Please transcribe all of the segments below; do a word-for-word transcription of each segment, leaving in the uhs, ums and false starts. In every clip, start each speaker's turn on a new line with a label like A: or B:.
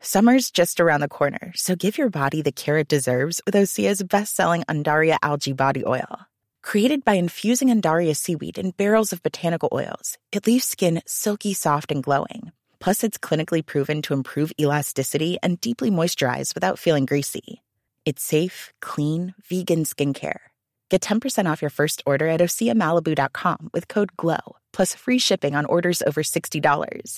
A: Summer's just around the corner, so give your body the care it deserves with Osea's best-selling Undaria Algae Body Oil. Created by infusing Undaria seaweed in barrels of botanical oils, it leaves skin silky, soft, and glowing. Plus, it's clinically proven to improve elasticity and deeply moisturize without feeling greasy. It's safe, clean, vegan skincare. Get ten percent off your first order at osea malibu dot com with code GLOW, plus free shipping on orders over sixty dollars.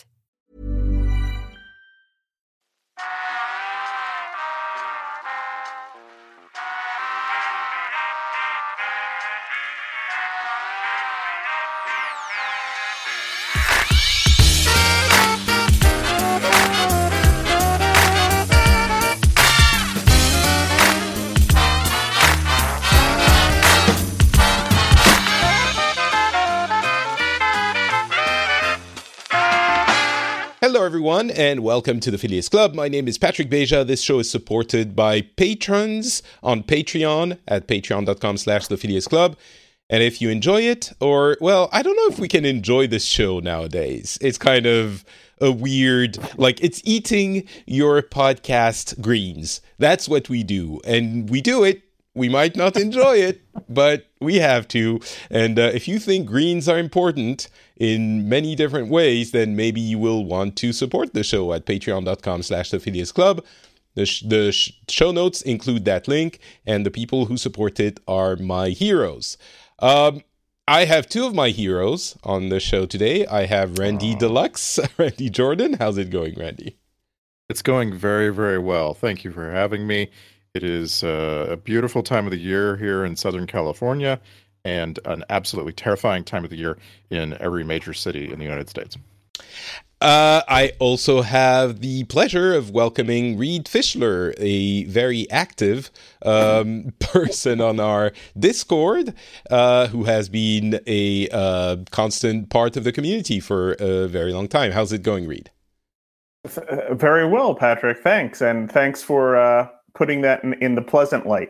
B: Hello, everyone, and welcome to the Phileas Club. My name is Patrick Beja. This show is supported by patrons on Patreon at patreon.com slash the Phileas Club. And if you enjoy it, or, well, I don't know if we can enjoy this show nowadays. It's kind of a weird, like, it's eating your podcast greens. That's what we do. And we do it. We might not enjoy it, but we have to. And uh, if you think greens are important in many different ways, then maybe you will want to support the show at patreon.com slash the Phileas Club. The, sh- the sh- show notes include that link, and the people who support it are my heroes. Um, I have two of my heroes on the show today. I have Randy Aww. Deluxe, Randy Jordan. How's it going, Randy?
C: It's going very, very well. Thank you for having me. It is uh, a beautiful time of the year here in Southern California, and an absolutely terrifying time of the year in every major city in the United States.
B: Uh, I also have the pleasure of welcoming Reed Fischler, a very active um, person on our Discord, uh, who has been a uh, constant part of the community for a very long time. How's it going, Reed?
D: Uh, very well, Patrick. Thanks. And thanks for uh, putting that in, in the pleasant light.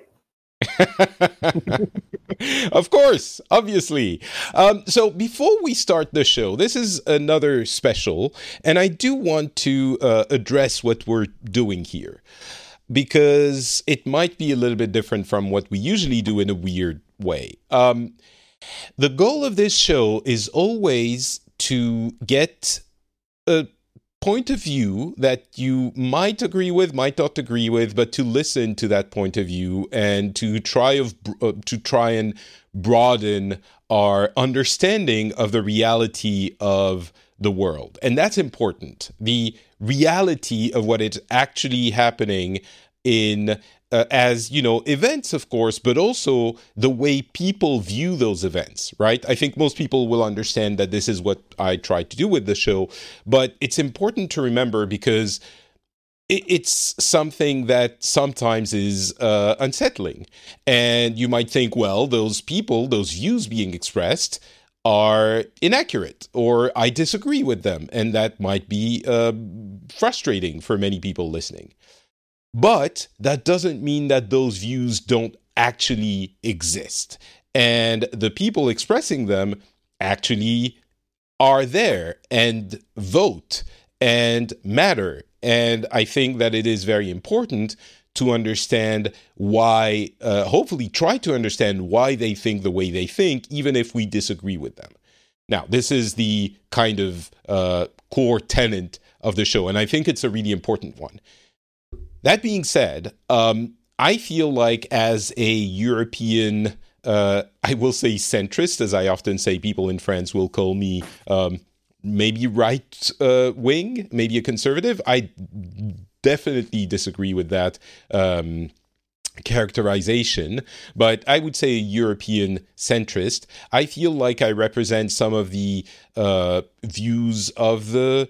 B: Of course, obviously. Um, so before we start the show, this is another special, and I do want to uh, address what we're doing here, because it might be a little bit different from what we usually do in a weird way. Um, the goal of this show is always to get a point of view that you might agree with, might not agree with, but to listen to that point of view and to try of uh, to try and broaden our understanding of the reality of the world. And that's important. The reality of what is actually happening in Uh, as, you know, events, of course, but also the way people view those events, right? I think most people will understand that this is what I try to do with the show, but it's important to remember because it, it's something that sometimes is uh, unsettling. And you might think, well, those people, those views being expressed are inaccurate, or I disagree with them, and that might be uh, frustrating for many people listening. But that doesn't mean that those views don't actually exist. And the people expressing them actually are there and vote and matter. And I think that it is very important to understand why, uh, hopefully try to understand why they think the way they think, even if we disagree with them. Now, this is the kind of uh, core tenet of the show, and I think it's a really important one. That being said, um, I feel like as a European, uh, I will say centrist, as I often say, people in France will call me um, maybe right uh, wing, maybe a conservative. I definitely disagree with that um, characterization, but I would say a European centrist. I feel like I represent some of the uh, views of the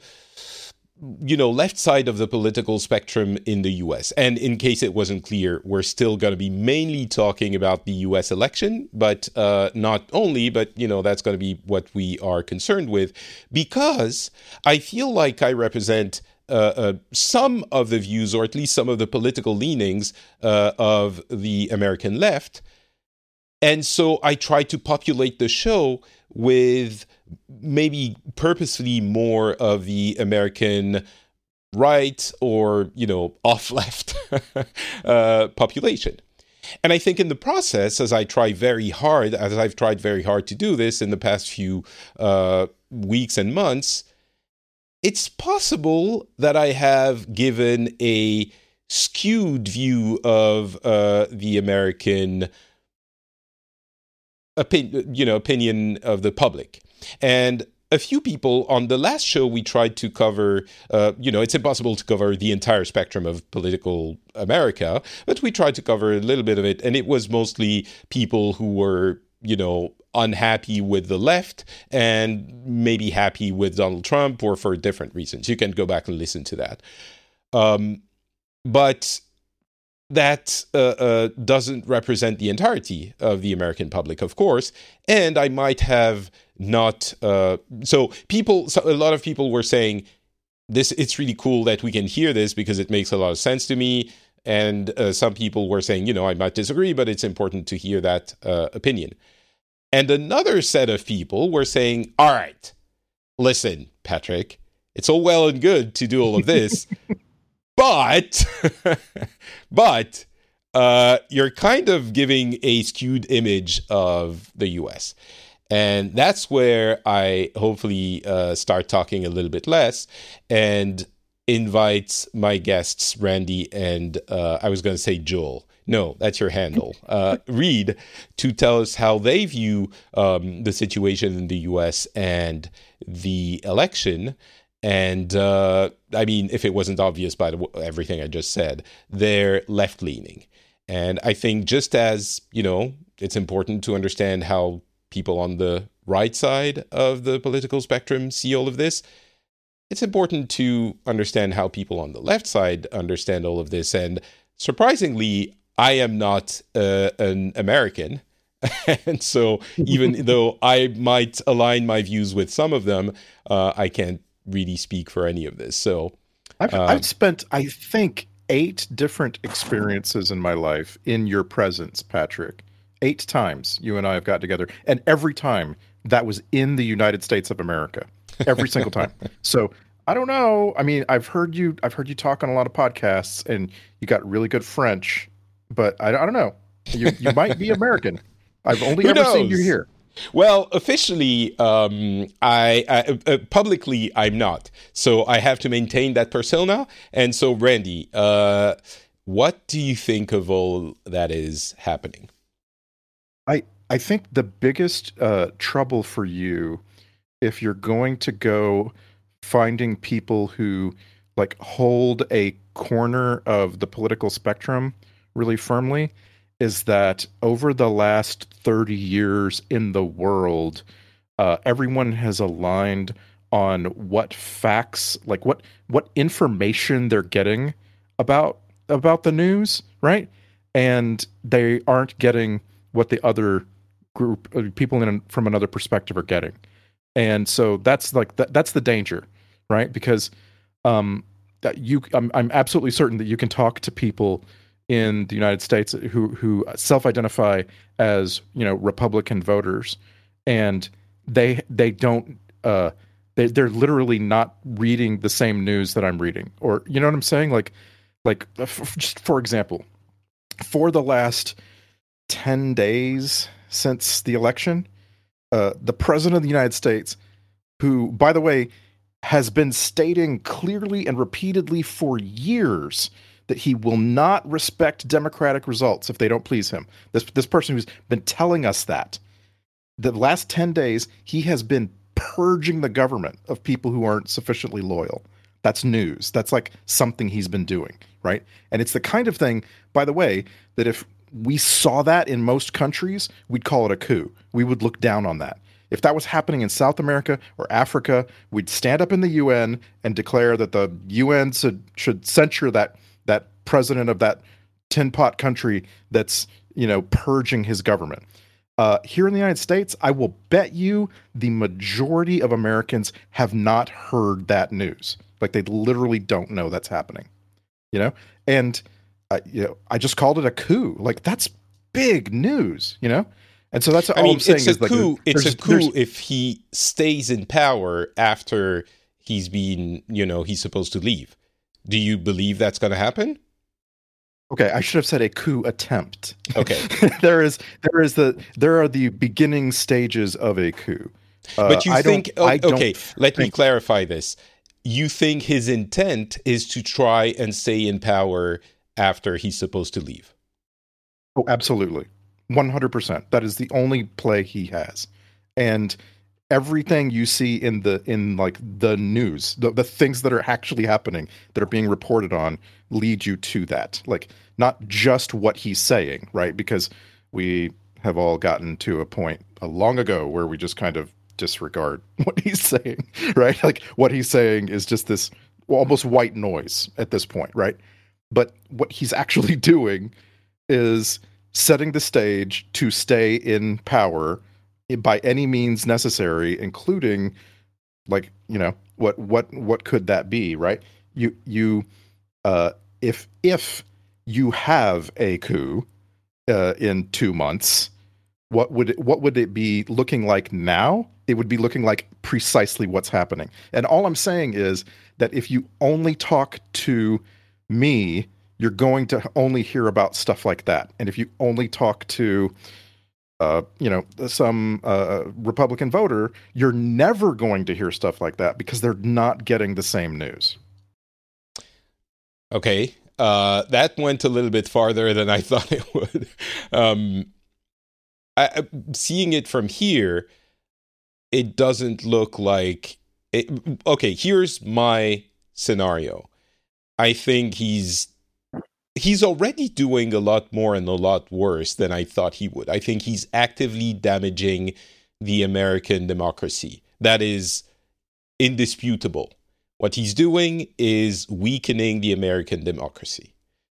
B: you know, left side of the political spectrum in the U S. And in case it wasn't clear, we're still going to be mainly talking about the U S election, but uh, not only, but, you know, that's going to be what we are concerned with, because I feel like I represent uh, uh, some of the views, or at least some of the political leanings uh, of the American left. And so I try to populate the show with maybe purposefully more of the American right or, you know, off-left uh, population. And I think in the process, as I try very hard, as I've tried very hard to do this in the past few uh, weeks and months, it's possible that I have given a skewed view of uh, the American opinion, you know, opinion of the public. And a few people on the last show, we tried to cover, uh, you know, it's impossible to cover the entire spectrum of political America, but we tried to cover a little bit of it. And it was mostly people who were, you know, unhappy with the left and maybe happy with Donald Trump or for different reasons. You can go back and listen to that. Um, but that uh, uh, doesn't represent the entirety of the American public, of course. And I might have not... Uh, so people, so a lot of people were saying, this, it's really cool that we can hear this because it makes a lot of sense to me. And uh, some people were saying, you know, I might disagree, but it's important to hear that uh, opinion. And another set of people were saying, all right, listen, Patrick, it's all well and good to do all of this, but, but uh, you're kind of giving a skewed image of the U S. And that's where I hopefully uh, start talking a little bit less and invite my guests, Randy and uh, I was going to say Joel. No, that's your handle. Uh, Reed, to tell us how they view um, the situation in the U S and the election. And uh, I mean, if it wasn't obvious by the, everything I just said, they're left-leaning. And I think just as, you know, it's important to understand how people on the right side of the political spectrum see all of this, it's important to understand how people on the left side understand all of this. And surprisingly, I am not uh, an American. And so even though I might align my views with some of them, uh, I can't really speak for any of this. So
C: I've, um, I've spent, I think, eight different experiences in my life in your presence, Patrick. Eight times you and I have got together. And every time that was in the United States of America. Every single time. So I don't know. I mean, I've heard you, I've heard you talk on a lot of podcasts and you got really good French, but I, I don't know. You, you might be American. I've only
B: Who
C: ever
B: knows?
C: seen you here.
B: Well, officially, um, I, I uh, publicly, I'm not. So I have to maintain that persona. And so, Randy, uh, what do you think of all that is happening?
C: I I think the biggest uh, trouble for you, if you're going to go finding people who like hold a corner of the political spectrum really firmly, is that over the last thirty years in the world, uh, everyone has aligned on what facts, like what what information they're getting about about the news, right? And they aren't getting what the other group of people in, from another perspective are getting. And so that's like that, that's the danger, right? Because um, that you, I'm, I'm absolutely certain that you can talk to people in the United States who who self-identify as, you know, Republican voters, and they they don't uh, they they're literally not reading the same news that I'm reading, or you know what I'm saying? Like like f- just for example, for the last ten days since the election, uh, the president of the United States, who, by the way, has been stating clearly and repeatedly for years that he will not respect democratic results if they don't please him. This this person who's been telling us that, the last ten days, he has been purging the government of people who aren't sufficiently loyal. That's news. That's like something he's been doing, right? And it's the kind of thing, by the way, that if we saw that in most countries, we'd call it a coup. We would look down on that. If that was happening in South America or Africa, we'd stand up in the U N and declare that the U N should, should censure that that president of that tin pot country that's, you know, purging his government. Uh, here in the United States, I will bet you the majority of Americans have not heard that news. Like, they literally don't know that's happening, you know? And, uh, you know, I just called it a coup. Like, that's big news, you know? And so that's all I mean, I'm saying
B: it's
C: is
B: a
C: like,
B: coup. It's a coup
C: there's,
B: if he stays in power after he's been, you know, he's supposed to leave. Do you believe that's going to happen?
C: Okay, I should have said a coup attempt.
B: Okay.
C: there is there is the there are the beginning stages of a coup. Uh,
B: but you
C: I
B: think
C: don't,
B: oh,
C: I don't
B: okay, let
C: think,
B: me clarify this. You think his intent is to try and stay in power after he's supposed to leave?
C: Oh, absolutely. one hundred percent. That is the only play he has. And everything you see in the in like the news, the, the things that are actually happening, that are being reported on, lead you to that. Like, not just what he's saying, right? Because we have all gotten to a point a long ago where we just kind of disregard what he's saying, right? Like, what he's saying is just this almost white noise at this point, right? But what he's actually doing is setting the stage to stay in power by any means necessary, including, like, you know, what what what could that be, right? You you uh, if if you have a coup uh, in two months, what would it, what would it be looking like now? It would be looking like precisely what's happening. And all I'm saying is that if you only talk to me, you're going to only hear about stuff like that. And if you only talk to Uh, you know, some uh, Republican voter, you're never going to hear stuff like that because they're not getting the same news.
B: Okay, uh, that went a little bit farther than I thought it would. Um, I, seeing it from here, it doesn't look like it. Okay, here's my scenario. I think he's he's already doing a lot more and a lot worse than I thought he would. I think he's actively damaging the American democracy. That is indisputable. What he's doing is weakening the American democracy.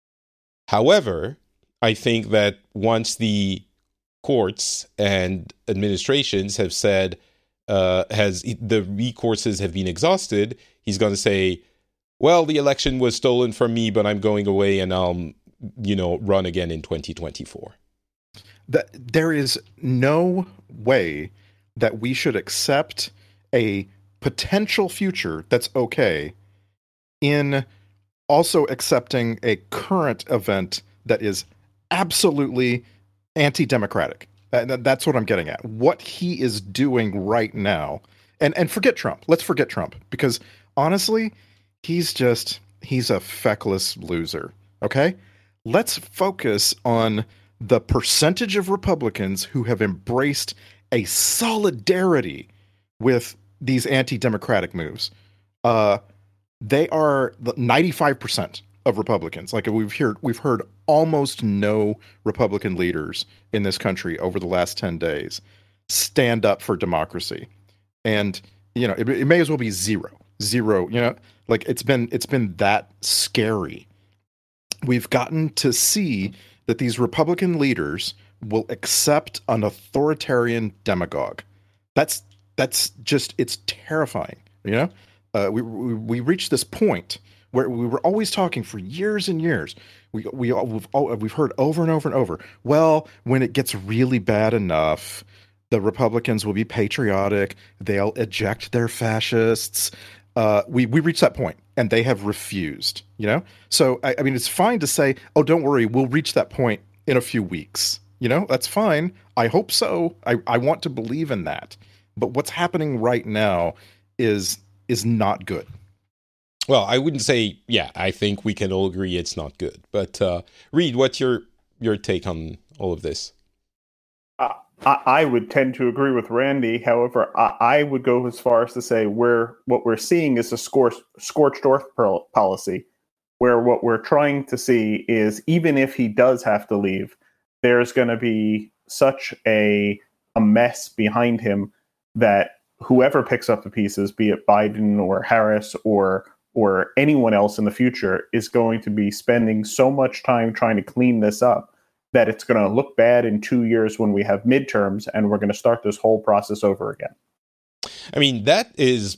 B: However, I think that once the courts and administrations have said, uh, has the recourses have been exhausted, he's going to say, well, the election was stolen from me, but I'm going away and I'll, you know, run again in twenty twenty-four.
C: That there is no way that we should accept a potential future that's okay in also accepting a current event that is absolutely anti-democratic. And that's what I'm getting at. What he is doing right now, and, and forget Trump. Let's forget Trump, because honestly, he's just, he's a feckless loser, okay? Let's focus on the percentage of Republicans who have embraced a solidarity with these anti-democratic moves. Uh, they are ninety-five percent of Republicans. Like we've heard, we've heard almost no Republican leaders in this country over the last ten days stand up for democracy. And, you know, it, it may as well be zero, zero, you know, like it's been, it's been that scary. We've gotten to see that these Republican leaders will accept an authoritarian demagogue. That's, that's just, it's terrifying. You know, uh, we, we, we reached this point where we were always talking for years and years. We, we, we've, we've heard over and over and over, well, when it gets really bad enough, the Republicans will be patriotic. They'll eject their fascists. Uh, we, we reached that point and they have refused, you know? So, I, I mean, it's fine to say, oh, don't worry, we'll reach that point in a few weeks. You know, that's fine. I hope so. I, I want to believe in that. But what's happening right now is is not good.
B: Well, I wouldn't say, yeah, I think we can all agree it's not good. But uh, Reed, what's your your take on all of this?
D: Uh, I, I would tend to agree with Randy. However, I, I would go as far as to say we're, what we're seeing is a scor- scorched earth policy, where what we're trying to see is even if he does have to leave, there's going to be such a a mess behind him that whoever picks up the pieces, be it Biden or Harris or or anyone else in the future, is going to be spending so much time trying to clean this up that it's going to look bad in two years when we have midterms and we're going to start this whole process over again.
B: I mean, that is,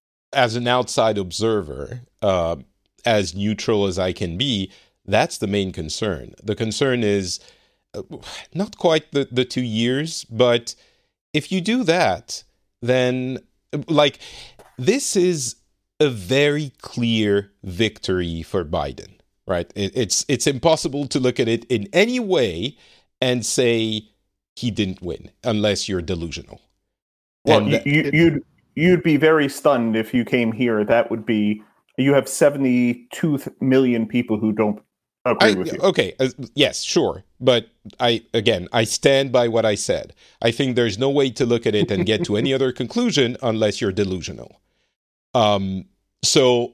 B: as an outside observer, uh, as neutral as I can be, that's the main concern. The concern is uh, not quite the, the two years, but if you do that, then, like, this is a very clear victory for Biden, right? It, it's it's impossible to look at it in any way and say he didn't win unless you're delusional.
D: Well,
B: and
D: you, you, you'd you'd be very stunned if you came here. That would be you have seventy-two million people who don't agree
B: I,
D: with you.
B: Okay, uh, yes, sure, but I again I stand by what I said. I think there's no way to look at it and get to any other conclusion unless you're delusional. Um, so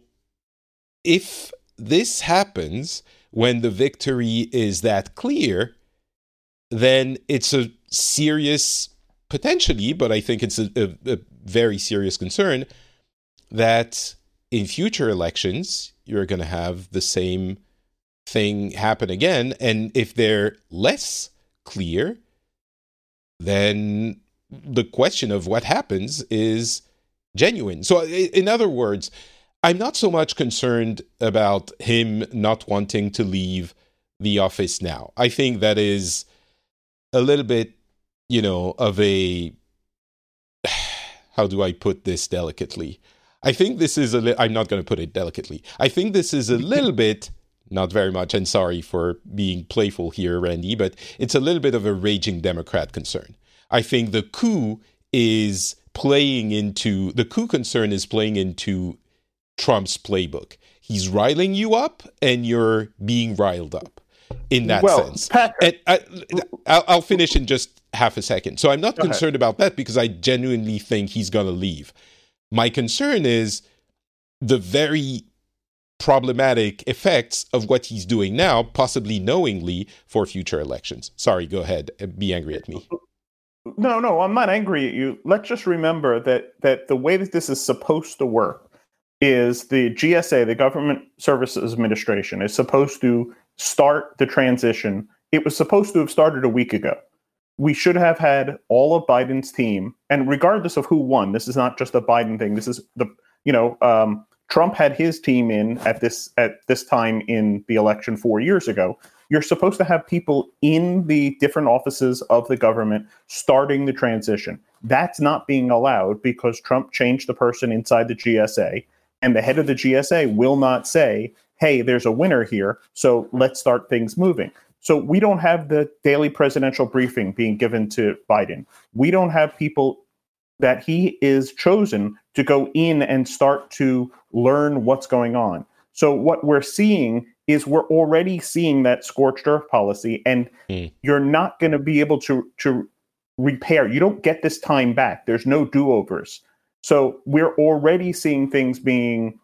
B: if this happens when the victory is that clear, then it's a serious, potentially, but I think it's a, a, a very serious concern that in future elections, you're going to have the same thing happen again. And if they're less clear, then the question of what happens is genuine. So in other words, I'm not so much concerned about him not wanting to leave the office now. I think that is a little bit, you know, of a, how do I put this delicately? I think this is a li- I'm not going to put it delicately. I think this is a little bit, not very much, and sorry for being playful here, Randy, but it's a little bit of a raging Democrat concern. I think the coup is playing into, the coup concern is playing into Trump's playbook. He's riling you up and you're being riled up in that
D: well,
B: sense.
D: Patrick,
B: and I, I'll, I'll finish in just half a second. So I'm not
D: Go
B: concerned
D: ahead.
B: about that because I genuinely think he's going to leave. My concern is the very problematic effects of what he's doing now, possibly knowingly, for future elections. Sorry, go ahead. Be angry at me.
D: No, no, I'm not angry at you. Let's just remember that that the way that this is supposed to work is the G S A, the Government Services Administration, is supposed to start the transition. It was supposed to have started a week ago. We should have had all of Biden's team, and regardless of who won, this is not just a Biden thing. This is the, you know, um, Trump had his team in at this at this time in the election four years ago. You're supposed to have people in the different offices of the government starting the transition. That's not being allowed because Trump changed the person inside the G S A, and the head of the G S A will not say, hey, there's a winner here, so let's start things moving. So we don't have the daily presidential briefing being given to Biden. We don't have people that he is chosen to go in and start to learn what's going on. So what we're seeing is we're already seeing that scorched earth policy, and mm. you're not going to be able to, to repair. You don't get this time back. There's no do-overs. So we're already seeing things being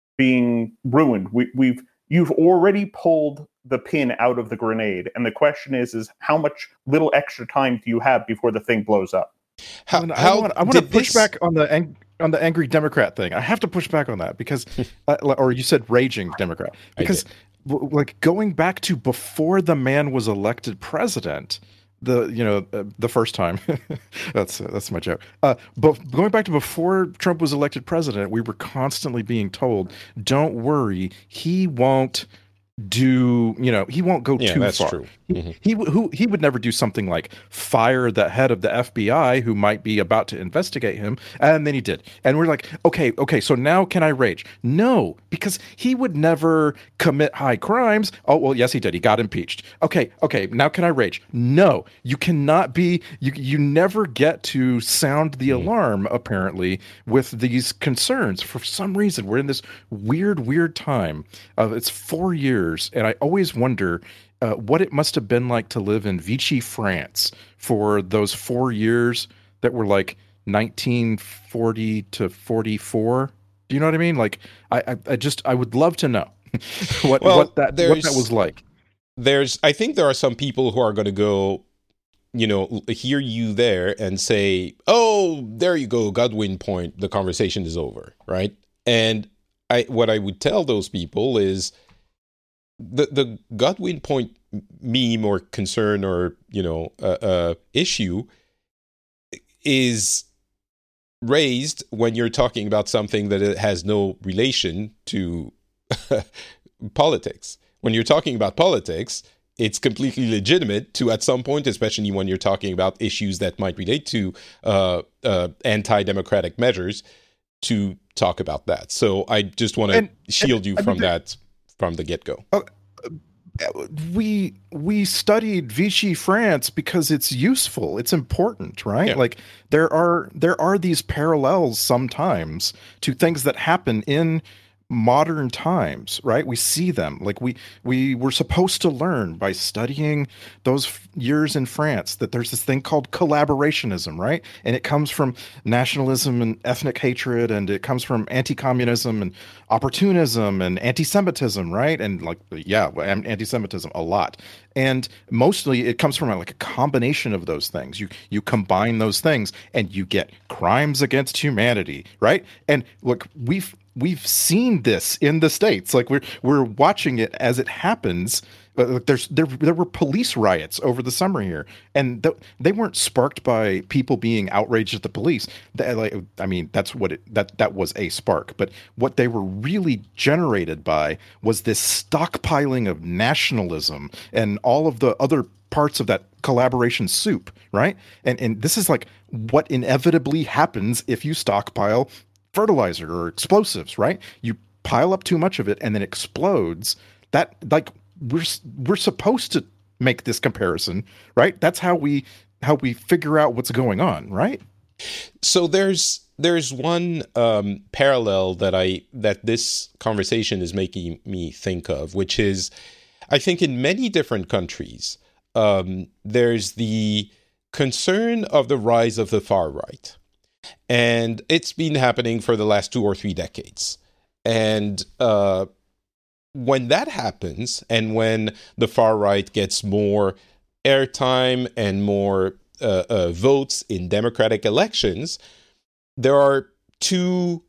D: being ruined. We, we've you've already pulled the pin out of the grenade, and the question is, is how much little extra time do you have before the thing blows up?
C: How, I, how want, I want to push this... back on the ang- on the angry Democrat thing. I have to push back on that because, uh, or you said raging Democrat, because w- like going back to before the man was elected president, the you know uh, the first time, that's uh, that's my joke. Uh, but going back to before Trump was elected president, we were constantly being told, "Don't worry, he won't." do you know he won't go
B: yeah,
C: too
B: that's
C: far.
B: True.
C: Mm-hmm. He, he who he would never do something like fire the head of the F B I who might be about to investigate him, and then he did. And we're like, okay, okay, so now can I rage? No, because he would never commit high crimes. Oh well, yes, he did. He got impeached. Okay, okay, now can I rage? No, you cannot be. You you never get to sound the mm. alarm. Apparently, with these concerns, for some reason, we're in this weird, weird time. Of it's four years. And I always wonder uh, what it must have been like to live in Vichy, France for those four years that were like nineteen forty to forty-four. Do you know what I mean? Like, I, I, I just, I would love to know what,
B: well,
C: what, that, what that was like.
B: There's, I think there are some people who are going to go, you know, hear you there and say, oh, there you go, Godwin point, the conversation is over, right? And I, what I would tell those people is, The the Godwin point meme or concern or, you know, uh, uh, issue is raised when you're talking about something that it has no relation to politics. When you're talking about politics, it's completely legitimate to, at some point, especially when you're talking about issues that might relate to uh, uh, anti-democratic measures, to talk about that. So I just want to shield you
C: I
B: from
C: mean,
B: that from the get-go.
C: Uh, we we studied Vichy France because it's useful, it's important, right?
B: Yeah.
C: Like there are there are these parallels sometimes to things that happen in modern times, right? We see them. Like we we were supposed to learn by studying those f- years in France that there's this thing called collaborationism, right? And it comes from nationalism and ethnic hatred, and it comes from anti-communism and opportunism and anti-Semitism, right? And like yeah, anti-Semitism a lot. And mostly it comes from like a combination of those things. You you combine those things and you get crimes against humanity, right? And look, we've We've seen this in the States. Like we're we're watching it as it happens. But there's there there were police riots over the summer here, and th- they weren't sparked by people being outraged at the police. They, like, I mean, that's what it that that was a spark. But what they were really generated by was this stockpiling of nationalism and all of the other parts of that collaboration soup, right? And and this is like what inevitably happens if you stockpile fertilizer or explosives, right? You pile up too much of it and then explodes. That like we're we're supposed to make this comparison, right? That's how we how we figure out what's going on, right?
B: So there's there's one um, parallel that I that this conversation is making me think of, which is I think in many different countries um, there's the concern of the rise of the far right. And it's been happening for the last two or three decades. And uh, when that happens, and when the far right gets more airtime and more uh, uh, votes in democratic elections, there are two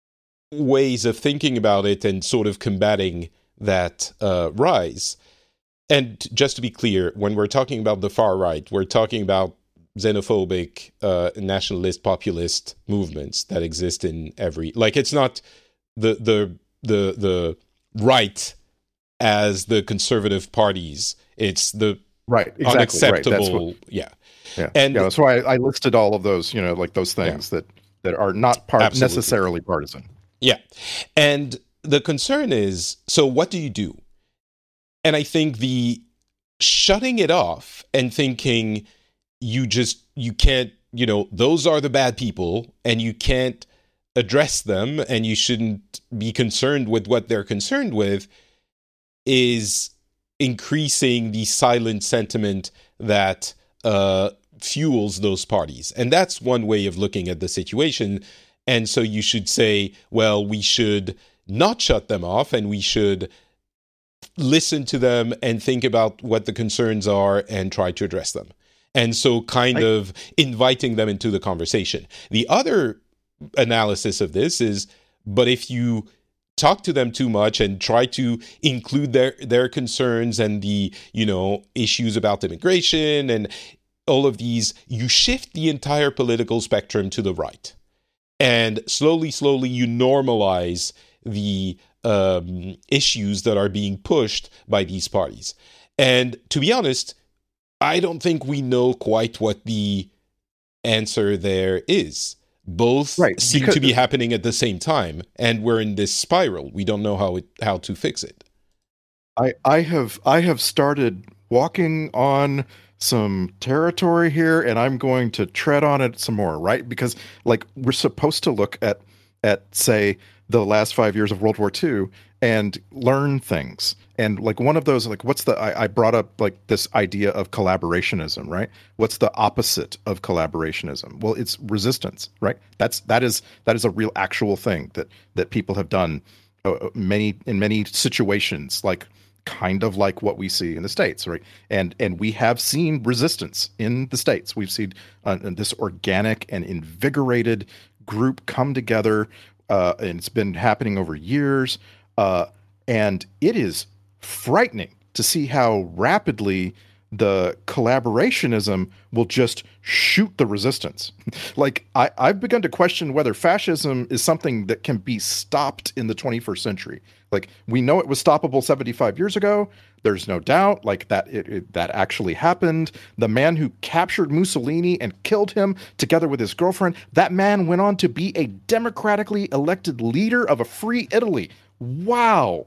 B: ways of thinking about it and sort of combating that uh, rise. And just to be clear, when we're talking about the far right, we're talking about xenophobic, uh, nationalist, populist movements that exist in every. Like, it's not the the the the right as the conservative parties. It's the
C: right, exactly,
B: unacceptable.
C: Right. That's what,
B: yeah,
C: yeah,
B: and
C: yeah. That's why I, I listed all of those. You know, like those things yeah. that that are not part Absolutely. necessarily partisan.
B: Yeah, and the concern is, so what do you do? And I think the shutting it off and thinking you just, you can't, you know, those are the bad people and you can't address them and you shouldn't be concerned with what they're concerned with is increasing the silent sentiment that uh, fuels those parties. And that's one way of looking at the situation. And so you should say, well, we should not shut them off and we should listen to them and think about what the concerns are and try to address them. And so kind I, of inviting them into the conversation. The other analysis of this is, but if you talk to them too much and try to include their, their concerns and the, you know, issues about immigration and all of these, you shift the entire political spectrum to the right. And slowly, slowly you normalize the um, issues that are being pushed by these parties. And to be honest, I don't think we know quite what the answer there is. Both right, seem to be happening at the same time, and we're in this spiral. We don't know how it, how to fix it.
C: I, I have I have started walking on some territory here, and I'm going to tread on it some more, right? Because like we're supposed to look at at say the last five years of World War Two and learn things. And like one of those, like what's the, I, I brought up like this idea of collaborationism, right? What's the opposite of collaborationism? Well, it's resistance, right? That's, that is, that is a real actual thing that, that people have done uh, many, in many situations, like kind of like what we see in the States, right? And, and we have seen resistance in the States. We've seen uh, this organic and invigorated group come together, uh, and it's been happening over years. Uh, and it is frightening to see how rapidly the collaborationism will just shoot the resistance. Like, I, I've begun to question whether fascism is something that can be stopped in the twenty-first century. Like, we know it was stoppable seventy-five years ago. There's no doubt, like, that it, it, that actually happened. The man who captured Mussolini and killed him together with his girlfriend, that man went on to be a democratically elected leader of a free Italy. Wow.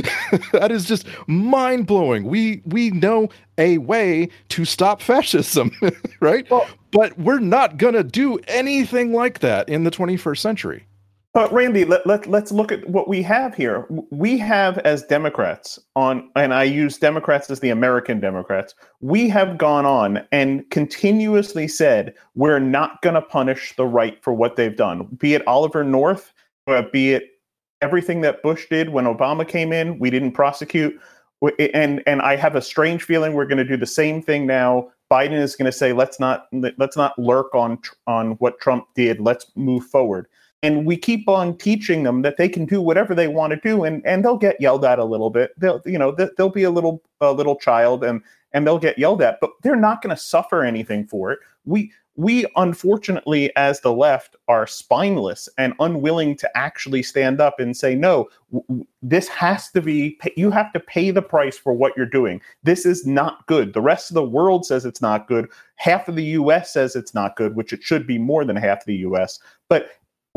C: That is just mind-blowing. We we know a way to stop fascism, right? Well, but we're not going to do anything like that in the twenty-first century.
D: But Randy, let, let, let's look at what we have here. We have, as Democrats, on, and I use Democrats as the American Democrats, we have gone on and continuously said we're not going to punish the right for what they've done, be it Oliver North, uh, be it everything that Bush did when Obama came in. We didn't prosecute. And and I have a strange feeling we're going to do the same thing now. Biden is going to say, let's not let's not lurk on on what Trump did. Let's move forward. And we keep on teaching them that they can do whatever they want to do, and, and they'll get yelled at a little bit. They'll, you know, they'll be a little a little child, and and they'll get yelled at, but they're not going to suffer anything for it. We we unfortunately, as the left, are spineless and unwilling to actually stand up and say, no, w- this has to be. You have to pay the price for what you're doing. This is not good. The rest of the world says it's not good. Half of the U S says it's not good, which it should be more than half of the U S. But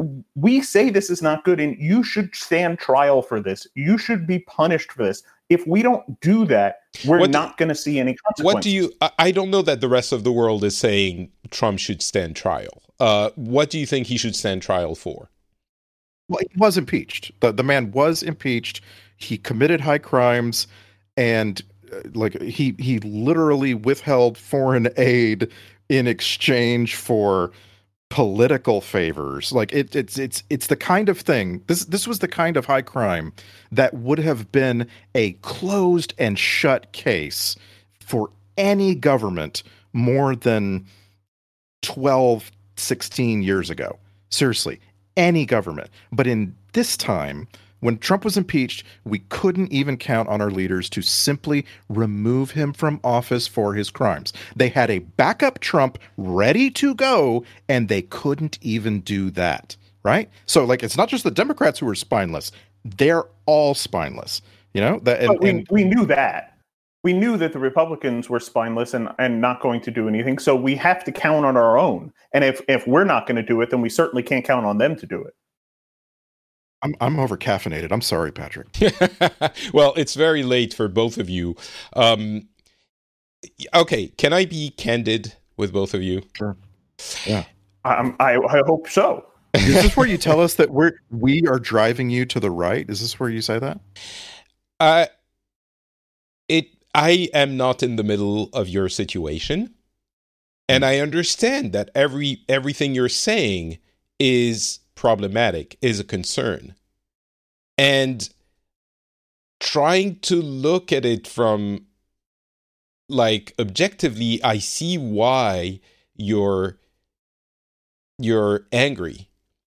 D: we say this is not good, and you should stand trial for this. You should be punished for this. If we don't do that, we're what not going to see any consequences.
B: What do you? I don't know that the rest of the world is saying Trump should stand trial. Uh, what do you think he should stand trial for?
C: Well, he was impeached. The the man was impeached. He committed high crimes, and uh, like he he literally withheld foreign aid in exchange for political favors. Like it, it's it's it's the kind of thing. This this was the kind of high crime that would have been a closed and shut case for any government more than twelve, sixteen years ago. Seriously, any government. But in this time, when Trump was impeached, we couldn't even count on our leaders to simply remove him from office for his crimes. They had a backup Trump ready to go, and they couldn't even do that, right? So, like, it's not just the Democrats who are spineless. They're all spineless, you know? That, and,
D: but we,
C: and,
D: we knew that. We knew that the Republicans were spineless and, and not going to do anything, so we have to count on our own. And if, if we're not going to do it, then we certainly can't count on them to do it.
C: I'm I'm over caffeinated. I'm sorry, Patrick.
B: Well, it's very late for both of you. Um, okay, can I be candid with both of you?
C: Sure. Yeah.
D: I, I I hope so.
C: Is this where you tell us that we're we are driving you to the right? Is this where you say that?
B: Uh, it. I am not in the middle of your situation, and I understand that every everything you're saying is problematic, is a concern. And trying to look at it from, like, objectively, I see why you're you're angry.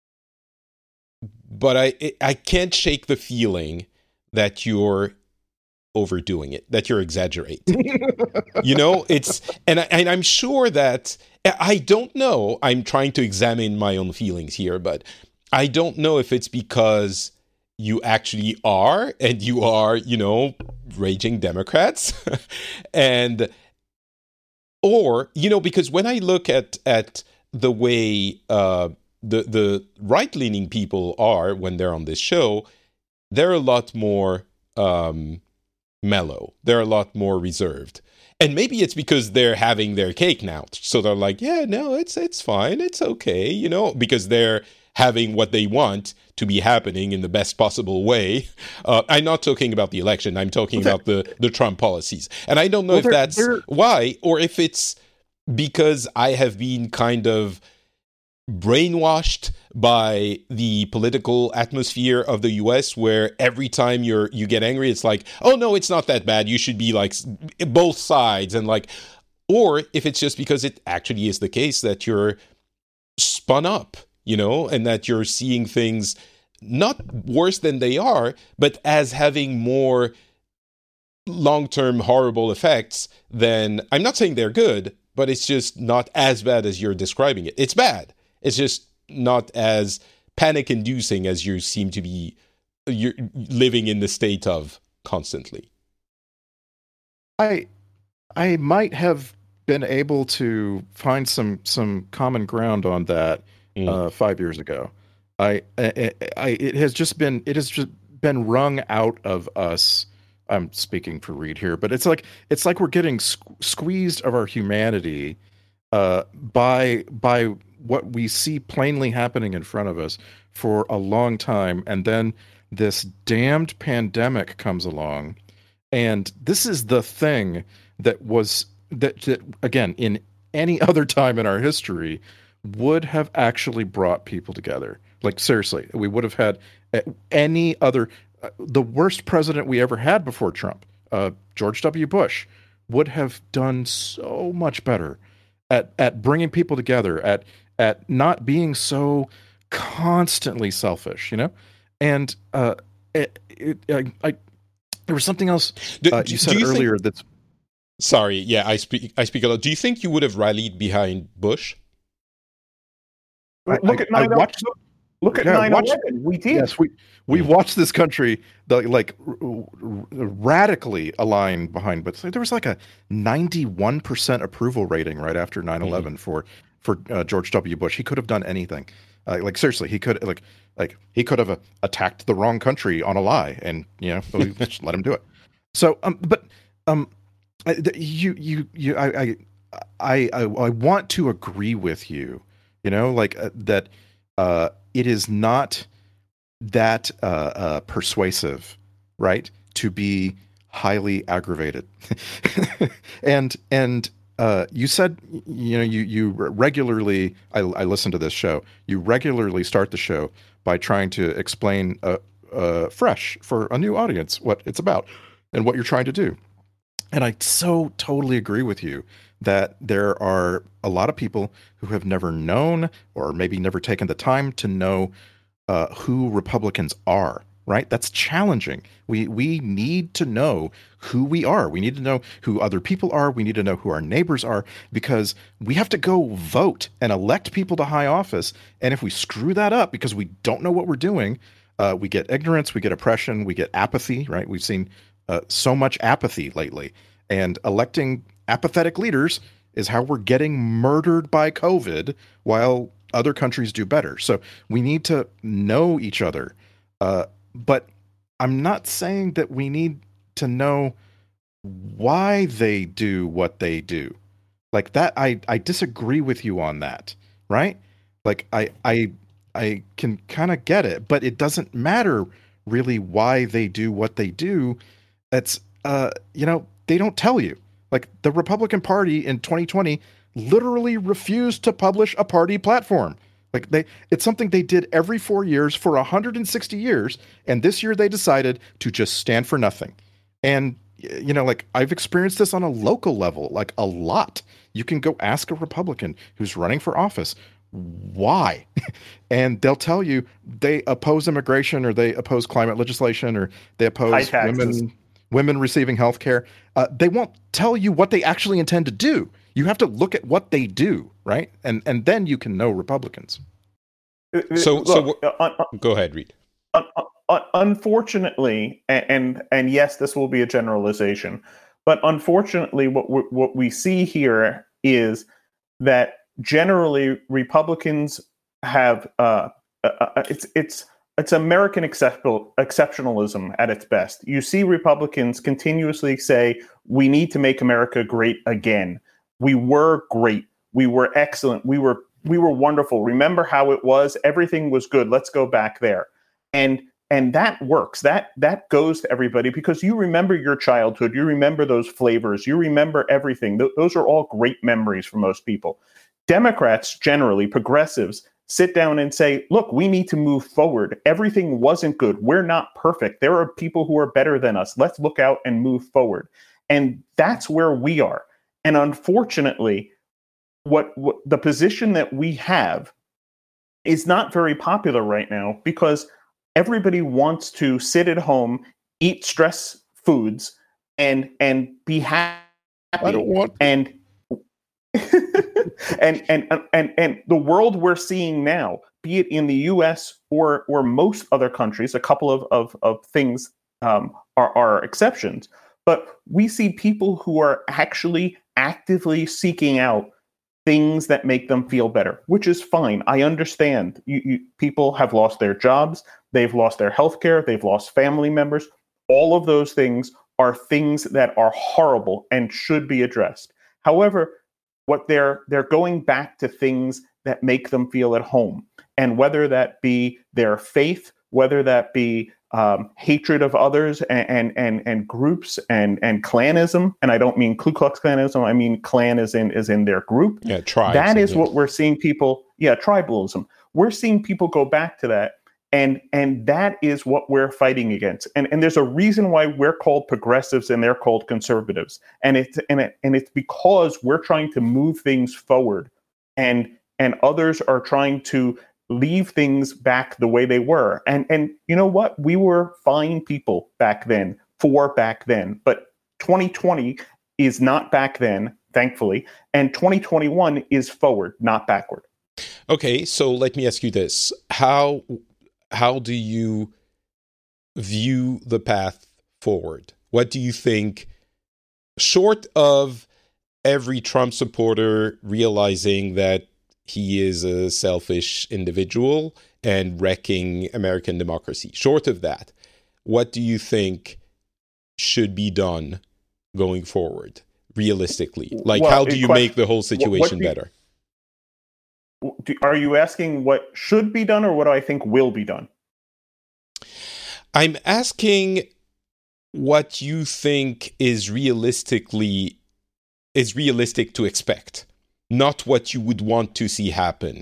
B: But I I can't shake the feeling that you're overdoing it, that you're exaggerating. You know, it's and, I, and I'm sure that I don't know. I'm trying to examine my own feelings here, but I don't know if it's because you actually are, and you are, you know, raging Democrats, and or you know, because when I look at at the way uh, the the right leaning people are when they're on this show, they're a lot more um, mellow. They're a lot more reserved. And maybe it's because they're having their cake now. So they're like, yeah, no, it's it's fine. It's okay, you know, because they're having what they want to be happening in the best possible way. Uh, I'm not talking about the election. I'm talking about the, the Trump policies. And I don't know well, if they're, that's they're... why, or if it's because I have been kind of brainwashed by the political atmosphere of the U S, where every time you're you get angry, it's like, oh no, it's not that bad. You should be like both sides, and like, or if it's just because it actually is the case that you're spun up, you know, and that you're seeing things not worse than they are, but as having more long-term horrible effects, then I'm not saying they're good, but it's just not as bad as you're describing it. It's bad. It's just not as panic-inducing as you seem to be you're living in the state of constantly.
C: I I might have been able to find some some common ground on that mm. uh, five years ago. I, I, I it has just been it has just been wrung out of us. I'm speaking for Reed here, but it's like it's like we're getting squ- squeezed of our humanity uh, by by what we see plainly happening in front of us for a long time, and then this damned pandemic comes along, and this is the thing that was that, that again in any other time in our history would have actually brought people together. Like seriously, we would have had any other. Uh, the worst president we ever had before Trump, uh, George W. Bush, would have done so much better at at bringing people together, at at not being so constantly selfish, you know. And uh, it, it, I, I, there was something else uh, you said you earlier. Think, that's
B: sorry, yeah, I speak. I speak a lot. Do you think you would have rallied behind Bush?
D: I, Look I, at nine eleven. Look at nine eleven. We did.
C: Yes, we we watched this country the, like r- r- radically align behind, but there was like a ninety-one percent approval rating right after nine eleven mm-hmm. for for uh, George W. Bush. He could have done anything. Uh, like seriously, he could like like he could have uh, attacked the wrong country on a lie, and you know we just let him do it. So, um, but um, you you you I I I I, I want to agree with you. You know, like uh, that. Uh, it is not that uh, uh, persuasive, right? To be highly aggravated, and and uh, you said you know you you regularly. I, I listen to this show. You regularly start the show by trying to explain uh, uh, fresh for a new audience what it's about and what you're trying to do. And I so totally agree with you that there are a lot of people who have never known or maybe never taken the time to know uh, who Republicans are, right? That's challenging. We we need to know who we are. We need to know who other people are. We need to know who our neighbors are, because we have to go vote and elect people to high office. And if we screw that up because we don't know what we're doing, uh, we get ignorance, we get oppression, we get apathy, right? We've seen uh, so much apathy lately. And electing apathetic leaders is how we're getting murdered by COVID while other countries do better. So we need to know each other. Uh, but I'm not saying that we need to know why they do what they do. Like that, I, I disagree with you on that, right? Like I I I can kind of get it, but it doesn't matter really why they do what they do. It's uh, you know, they don't tell you. Like the Republican Party in twenty twenty literally refused to publish a party platform. Like they, it's something they did every four years for one hundred sixty years. And this year they decided to just stand for nothing. And, you know, like I've experienced this on a local level, like a lot. You can go ask a Republican who's running for office, why? And they'll tell you they oppose immigration, or they oppose climate legislation, or they oppose women women receiving health care. Uh, they won't tell you what they actually intend to do. You have to look at what they do, right? And and then you can know Republicans.
B: So,
D: Look,
B: so
D: uh, uh,
B: go ahead, Reed.
D: Uh, uh, unfortunately, and, and and yes, this will be a generalization, but unfortunately, what we, what we see here is that generally Republicans have uh, uh, it's it's. It's American exceptional, exceptionalism at its best. You see Republicans continuously say, we need to make America great again. We were great. We were excellent. We were we were wonderful. Remember how it was? Everything was good. Let's go back there. And and that works. That that goes to everybody because you remember your childhood. You remember those flavors. You remember everything. Th- those are all great memories for most people. Democrats, generally, progressives, sit down and say, look, we need to move forward. Everything wasn't good. We're not perfect. There are people who are better than us. Let's look out and move forward. And that's where we are. And unfortunately, what, what the position that we have is not very popular right now because everybody wants to sit at home, eat stress foods, and and be happy.
C: I don't want
D: and and, and and and the world we're seeing now, be it in the U S or or most other countries, a couple of of, of things um, are, are exceptions, but we see people who are actually actively seeking out things that make them feel better, which is fine. I understand. You, you, people have lost their jobs, they've lost their health care, they've lost family members. All of those things are things that are horrible and should be addressed. However, what they're they're going back to things that make them feel at home, and whether that be their faith, whether that be um, hatred of others and, and and and groups and and clanism, and I don't mean Ku Klux Klanism, I mean clan is in is in their group.
B: Yeah, tribes.
D: That is
B: yeah.
D: what we're seeing people. Yeah, tribalism. We're seeing people go back to that. And and that is what we're fighting against. And and there's a reason why we're called progressives and they're called conservatives. And it's and it, and it's because we're trying to move things forward, and and others are trying to leave things back the way they were. And and you know what? We were fine people back then, for back then. But twenty twenty is not back then, thankfully, and twenty twenty-one is forward, not backward.
B: Okay, so let me ask you this: How How do you view the path forward? What do you think, short of every Trump supporter realizing that he is a selfish individual and wrecking American democracy, short of that, what do you think should be done going forward, realistically? Like, well, how do you question, make the whole situation what, what better?
D: Do, are you asking what should be done or what I think will be done?
B: I'm asking what you think is realistically is realistic to expect, not what you would want to see happen.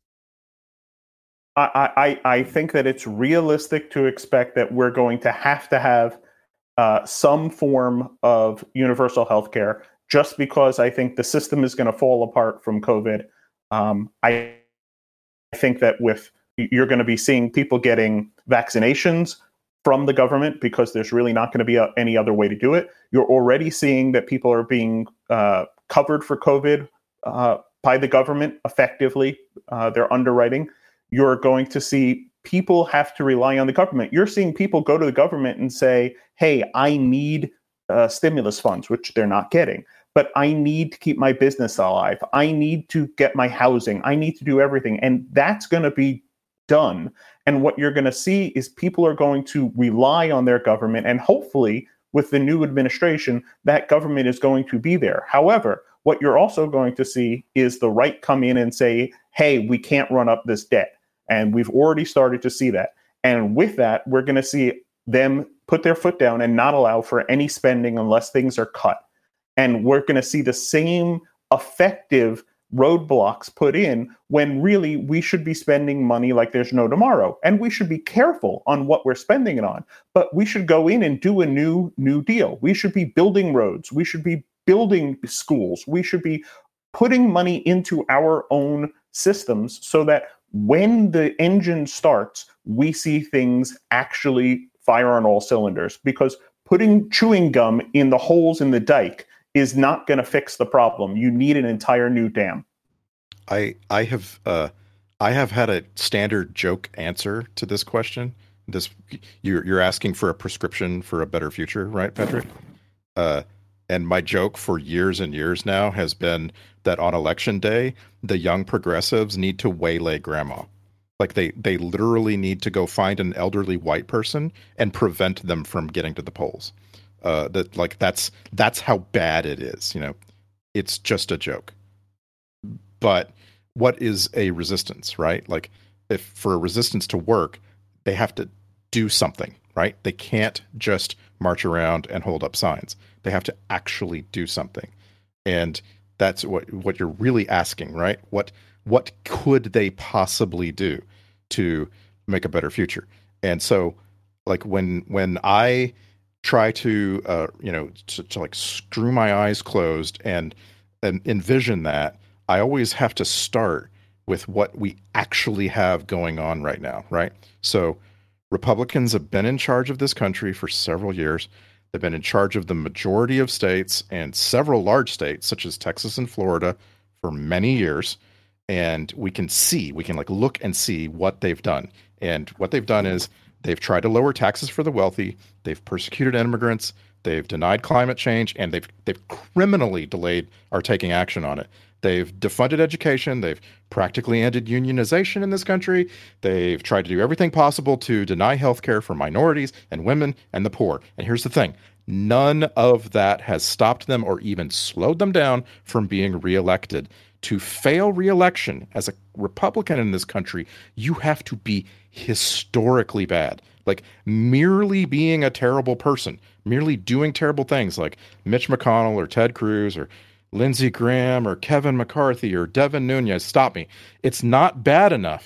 D: I, I, I think that it's realistic to expect that we're going to have to have uh, some form of universal health care, just because I think the system is going to fall apart from COVID. Um, I think that with you're going to be seeing people getting vaccinations from the government because there's really not going to be a, any other way to do it. You're already seeing that people are being uh, covered for COVID uh, by the government effectively. Uh, they're underwriting. You're going to see people have to rely on the government. You're seeing people go to the government and say, hey, I need uh, stimulus funds, which they're not getting. But I need to keep my business alive. I need to get my housing. I need to do everything. And that's going to be done. And what you're going to see is people are going to rely on their government. And hopefully, with the new administration, that government is going to be there. However, what you're also going to see is the right come in and say, hey, we can't run up this debt. And we've already started to see that. And with that, we're going to see them put their foot down and not allow for any spending unless things are cut. And we're going to see the same effective roadblocks put in when really we should be spending money like there's no tomorrow. And we should be careful on what we're spending it on. But we should go in and do a new, new deal. We should be building roads. We should be building schools. We should be putting money into our own systems so that when the engine starts, we see things actually fire on all cylinders. Because putting chewing gum in the holes in the dike is not going to fix the problem. You need an entire new dam.
C: I I have uh, I have had a standard joke answer to this question. This you're you're asking for a prescription for a better future, right, Patrick? Uh, and my joke for years and years now has been that on election day, the young progressives need to waylay grandma. Like they they literally need to go find an elderly white person and prevent them from getting to the polls. Uh, that like that's that's how bad it is. You know, it's just a joke. But what is a resistance, right? Like if for a resistance to work, they have to do something, right? They can't just march around and hold up signs. They have to actually do something. And that's what what you're really asking, right? What what could they possibly do to make a better future? And so like when when I try to, uh, you know, to, to like screw my eyes closed and, and envision that, I always have to start with what we actually have going on right now, right? So Republicans have been in charge of this country for several years. They've been in charge of the majority of states and several large states, such as Texas and Florida, for many years. And we can see, we can like look and see what they've done. And what they've done is they've tried to lower taxes for the wealthy. They've persecuted immigrants. They've denied climate change, and they've they've criminally delayed our taking action on it. They've defunded education. They've practically ended unionization in this country. They've tried to do everything possible to deny health care for minorities and women and the poor. And here's the thing. None of that has stopped them or even slowed them down from being reelected. To fail reelection as a Republican in this country, you have to be historically bad. Like merely being a terrible person, merely doing terrible things like Mitch McConnell or Ted Cruz or Lindsey Graham or Kevin McCarthy or Devin Nunes, stop me. It's not bad enough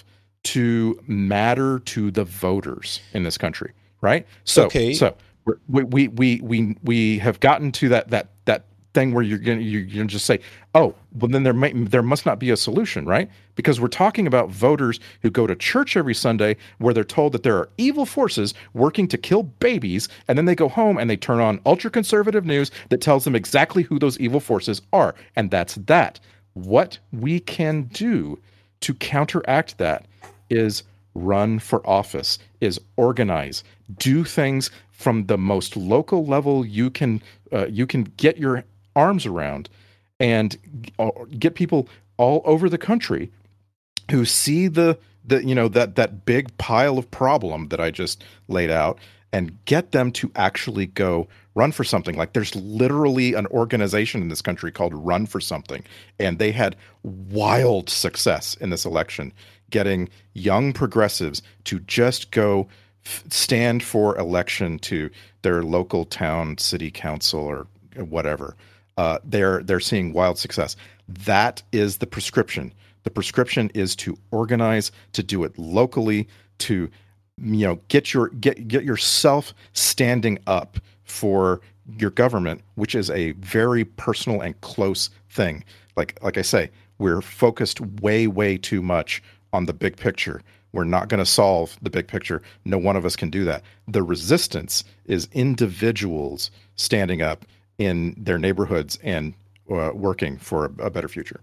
C: to matter to the voters in this country, right? So,
B: okay.
C: so we we we we we have gotten to that that that thing where you're gonna you're gonna just say, oh, well then there may, there must not be a solution, right? Because we're talking about voters who go to church every Sunday where they're told that there are evil forces working to kill babies, and then they go home and they turn on ultra-conservative news that tells them exactly who those evil forces are, and that's that. What we can do to counteract that is run for office, is organize, do things from the most local level you can uh, you can get your arms around, and uh, get people all over the country who see the the you know that that big pile of problem that I just laid out, and get them to actually go run for something. Like there's literally an organization in this country called Run for Something, and they had wild success in this election, getting young progressives to just go f- stand for election to their local town, city council, or whatever. Uh, they're they're seeing wild success. That is the prescription. The prescription is to organize, to do it locally, to you know get your get get yourself standing up for your government, which is a very personal and close thing. Like like I say, we're focused way way too much on the big picture. We're not going to solve the big picture. No one of us can do that. The resistance is individuals standing up in their neighborhoods and uh, working for a, a better future.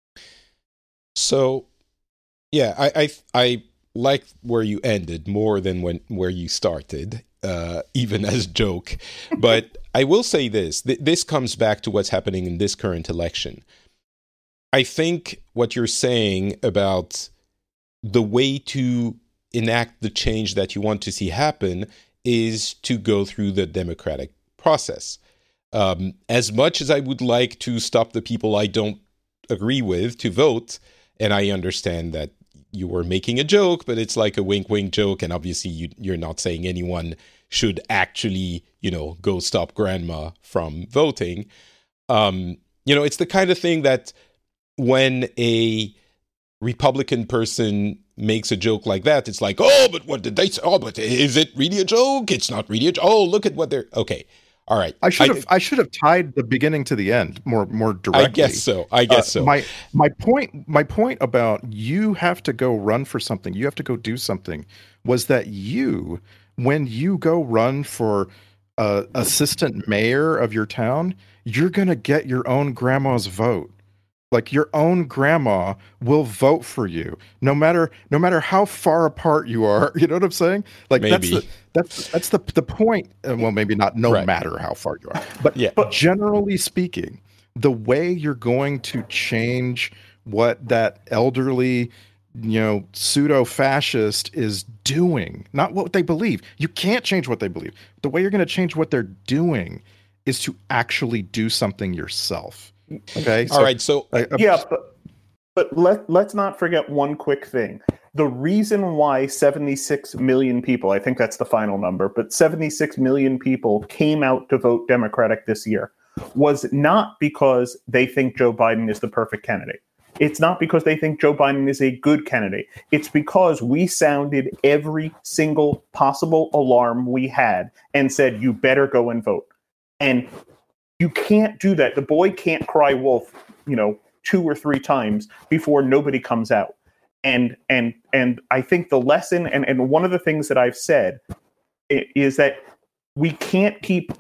B: So, yeah, I, I I like where you ended more than when where you started, uh, even as a joke. But I will say this: th- this comes back to what's happening in this current election. I think what you're saying about the way to enact the change that you want to see happen is to go through the democratic process. Um, as much as I would like to stop the people I don't agree with to vote, and I understand that you were making a joke, but it's like a wink, wink joke, and obviously you, you're not saying anyone should actually, you know, go stop grandma from voting. Um, you know, it's the kind of thing that when a Republican person makes a joke like that, it's like, oh, but what did they say? Oh, but is it really a joke? It's not really a joke. Oh, look at what they're... Okay. All right.
C: I should have I, I should have tied the beginning to the end more more directly.
B: I guess so. I guess uh, so.
C: My my point my point about you have to go run for something, you have to go do something, was that you, when you go run for uh, assistant mayor of your town, you're going to get your own grandma's vote. Like your own grandma will vote for you, no matter no matter how far apart you are. You know what I'm saying? Like
B: maybe.
C: that's the, that's that's the the point. Well, maybe not. No right. matter how far you are, but
B: yeah.
C: But generally speaking, the way you're going to change what that elderly, you know, pseudo-fascist is doing, not what they believe. You can't change what they believe. The way you're going to change what they're doing is to actually do something yourself. Okay.
B: So, all right. So
D: uh, yeah, but but let let's not forget one quick thing. The reason why seventy-six million people, I think that's the final number, but seventy-six million people came out to vote Democratic this year was not because they think Joe Biden is the perfect candidate. It's not because they think Joe Biden is a good candidate. It's because we sounded every single possible alarm we had and said, you better go and vote. And you can't do that. The boy can't cry wolf, you know, two or three times before nobody comes out. And and and I think the lesson, and, and one of the things that I've said is that we can't keep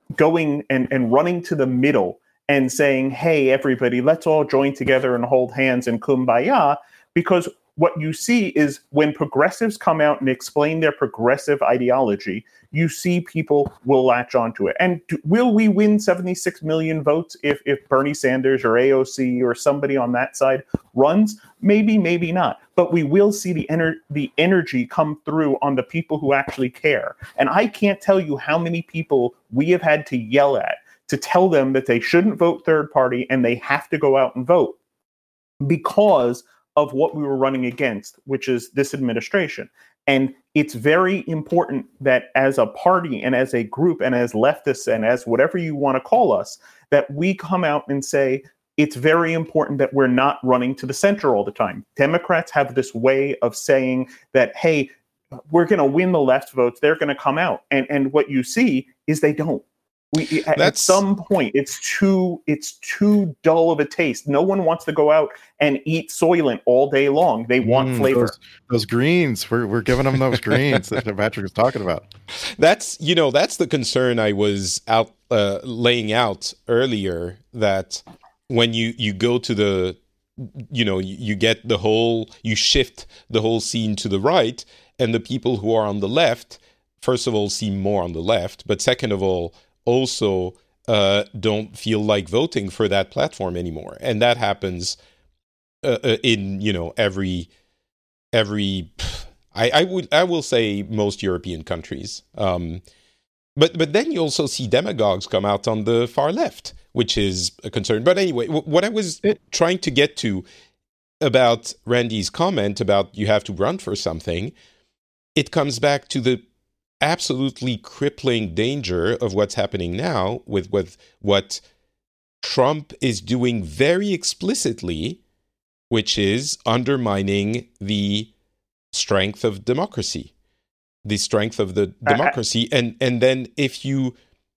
D: going and, and running to the middle and saying, hey, everybody, let's all join together and hold hands and kumbaya, because what you see is when progressives come out and explain their progressive ideology, you see people will latch onto it. And do, will we win seventy-six million votes if, if Bernie Sanders or A O C or somebody on that side runs? Maybe, maybe not. But we will see the, ener- the energy come through on the people who actually care. And I can't tell you how many people we have had to yell at to tell them that they shouldn't vote third party and they have to go out and vote because of what we were running against, which is this administration. And it's very important that as a party and as a group and as leftists and as whatever you want to call us, that we come out and say, it's very important that we're not running to the center all the time. Democrats have this way of saying that, hey, we're going to win the left votes. They're going to come out. And, and what you see is they don't. We, at
B: That's...
D: some point, it's too it's too dull of a taste. No one wants to go out and eat Soylent all day long. They want
C: mm,
D: flavor.
C: Those, those greens, we're we're giving them those greens that Patrick was talking about.
B: That's you know that's the concern I was out uh, laying out earlier. That when you you go to the you know you, you get the whole you shift the whole scene to the right, and the people who are on the left, first of all, seem more on the left, but second of all, also uh, don't feel like voting for that platform anymore, and that happens uh, uh, in you know every every. I, I would I will say most European countries, um, but but then you also see demagogues come out on the far left, which is a concern. But anyway, w- what I was it, trying to get to about Randy's comment about you have to run for something, it comes back to the absolutely crippling danger of what's happening now with, with what Trump is doing very explicitly, which is undermining the strength of democracy, the strength of the democracy. And, and then if you,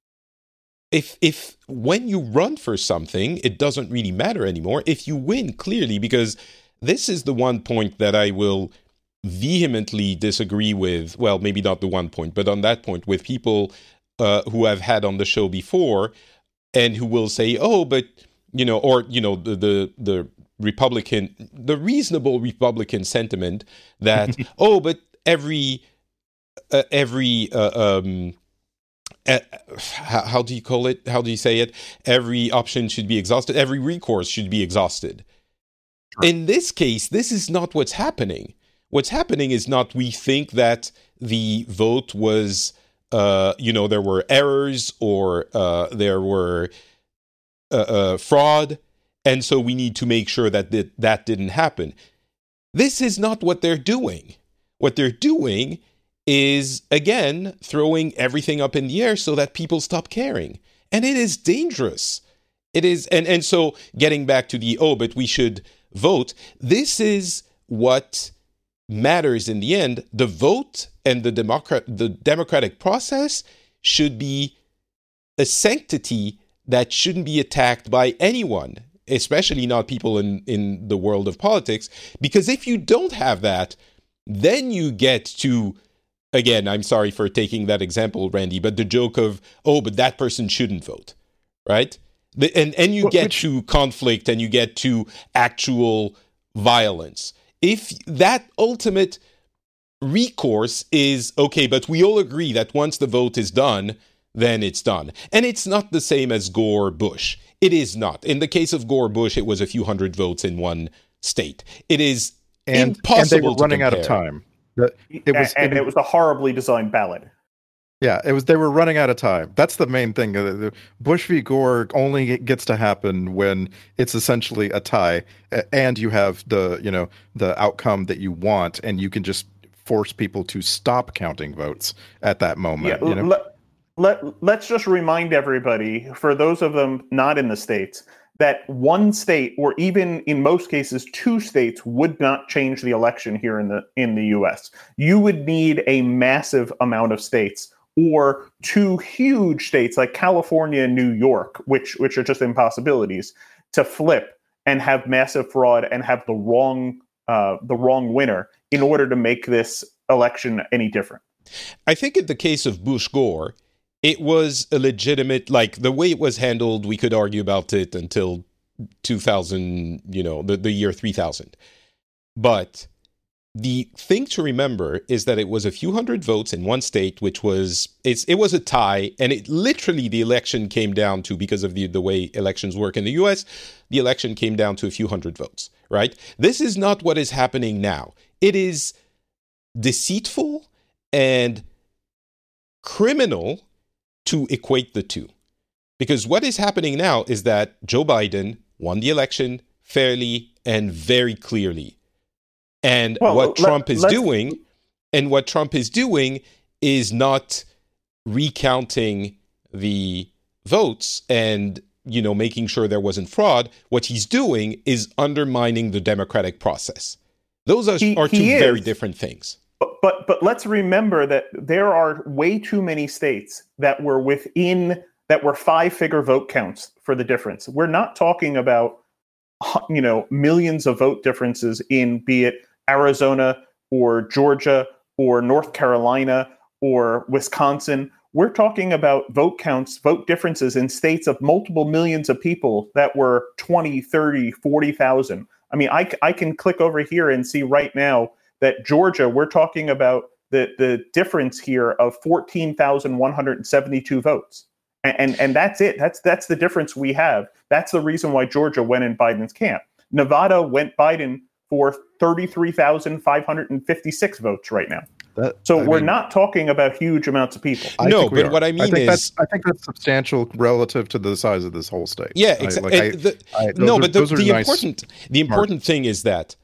B: if, if when you run for something, it doesn't really matter anymore if you win clearly, because this is the one point that I will vehemently disagree with, well, maybe not the one point, but on that point with people uh, who I've had on the show before and who will say, oh, but, you know, or, you know, the the, the Republican, the reasonable Republican sentiment that, oh, but every, uh, every, uh, um, uh, how, how do you call it? How do you say it? Every option should be exhausted. Every recourse should be exhausted. Sure. In this case, this is not what's happening. What's happening is not we think that the vote was, uh, you know, there were errors or uh, there were uh, uh, fraud, and so we need to make sure that th- that didn't happen. This is not what they're doing. What they're doing is, again, throwing everything up in the air so that people stop caring. And it is dangerous. It is, and, and so getting back to the, oh, but we should vote, this is what matters in the end. The vote and the democrat the democratic process should be a sanctity that shouldn't be attacked by anyone, especially not people in in the world of politics, because if you don't have that, then you get to, again, I'm sorry for taking that example, Randy, but the joke of, oh, but that person shouldn't vote, right? The, and and you get Which, to conflict and you get to actual violence. If that ultimate recourse is, okay, but we all agree that once the vote is done, then it's done. And it's not the same as Gore-Bush. It is not. In the case of Gore-Bush, it was a few hundred votes in one state. It is
C: and,
B: impossible
C: and they were running
B: to
C: out of time.
D: It was, and, and it was a horribly designed ballot.
C: Yeah, it was. They were running out of time. That's the main thing. Bush v. Gore only gets to happen when it's essentially a tie, and you have the you know the outcome that you want, and you can just force people to stop counting votes at that moment.
D: Yeah,
C: you know?
D: let, let let's just remind everybody, for those of them not in the states, that one state, or even in most cases two states, would not change the election here in the in the U S. You would need a massive amount of states, or two huge states like California and New York, which which are just impossibilities, to flip and have massive fraud and have the wrong uh, the wrong winner in order to make this election any different.
B: I think in the case of Bush Gore, it was a legitimate, like the way it was handled, we could argue about it until two thousand, you know, the, the year three thousand. But the thing to remember is that it was a few hundred votes in one state, which was, it's, it was a tie. And it literally, the election came down to, because of the, the way elections work in the U S, the election came down to a few hundred votes, right? This is not what is happening now. It is deceitful and criminal to equate the two. Because what is happening now is that Joe Biden won the election fairly and very clearly. And well, what let, Trump is doing, and what Trump is doing is not recounting the votes and, you know, making sure there wasn't fraud. What he's doing is undermining the democratic process. Those are, he, are two very different things.
D: But, but but let's remember that there are way too many states that were within, that were five-figure vote counts for the difference. We're not talking about, you know, millions of vote differences in, be it Arizona or Georgia or North Carolina or Wisconsin. We're talking about vote counts, vote differences in states of multiple millions of people that were twenty, thirty, forty thousand. I mean, I, I can click over here and see right now that Georgia, we're talking about the, the difference here of fourteen thousand one hundred seventy-two votes. And, and and that's it. That's that's the difference we have. That's the reason why Georgia went in Biden's camp. Nevada went Biden for thirty-three thousand five hundred fifty-six votes right now. That, so I we're mean, not talking about huge amounts of people.
B: I no, but what I mean
C: I think
B: is,
C: that's, I think that's substantial relative to the size of this whole state.
B: Yeah, exactly. Like no, are, but the, the nice important the important marks. thing is that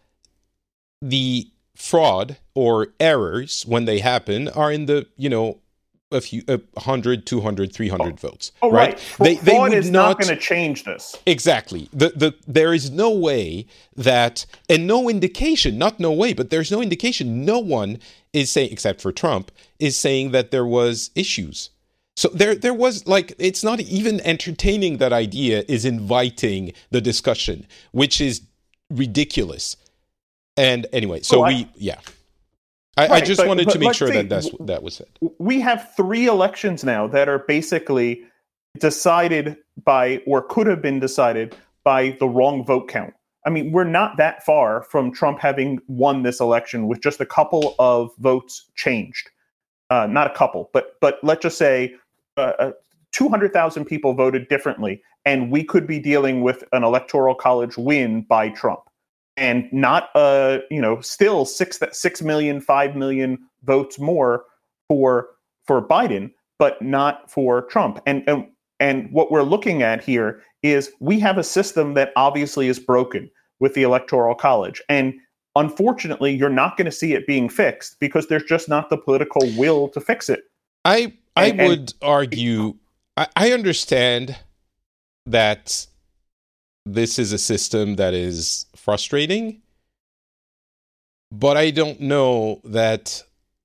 B: the fraud or errors, when they happen, are in the, you know, a few, a hundred, two hundred, three hundred oh. votes.
D: Oh,
B: right.
D: right. They, fraud they would is not, not going to change this.
B: Exactly. The, the, there is no way that, and no indication, not no way, but there's no indication, no one is saying, except for Trump, is saying that there was issues. So there, there was, like, it's not even entertaining that idea is inviting the discussion, which is ridiculous. And anyway, so oh, I, we, yeah. I, right, I just but, wanted but to make sure see, that that's, that was it.
D: We have three elections now that are basically decided by, or could have been decided by, the wrong vote count. I mean, we're not that far from Trump having won this election with just a couple of votes changed. Uh, not a couple, but but let's just say uh, two hundred thousand people voted differently, and we could be dealing with an electoral college win by Trump. And not, uh, you know, still six six million, five million votes more for for Biden, but not for Trump. And and and what we're looking at here is we have a system that obviously is broken with the Electoral College, and unfortunately, you're not going to see it being fixed because there's just not the political will to fix it.
B: I I and, would and, argue. I, I understand that this is a system that is frustrating, but I don't know that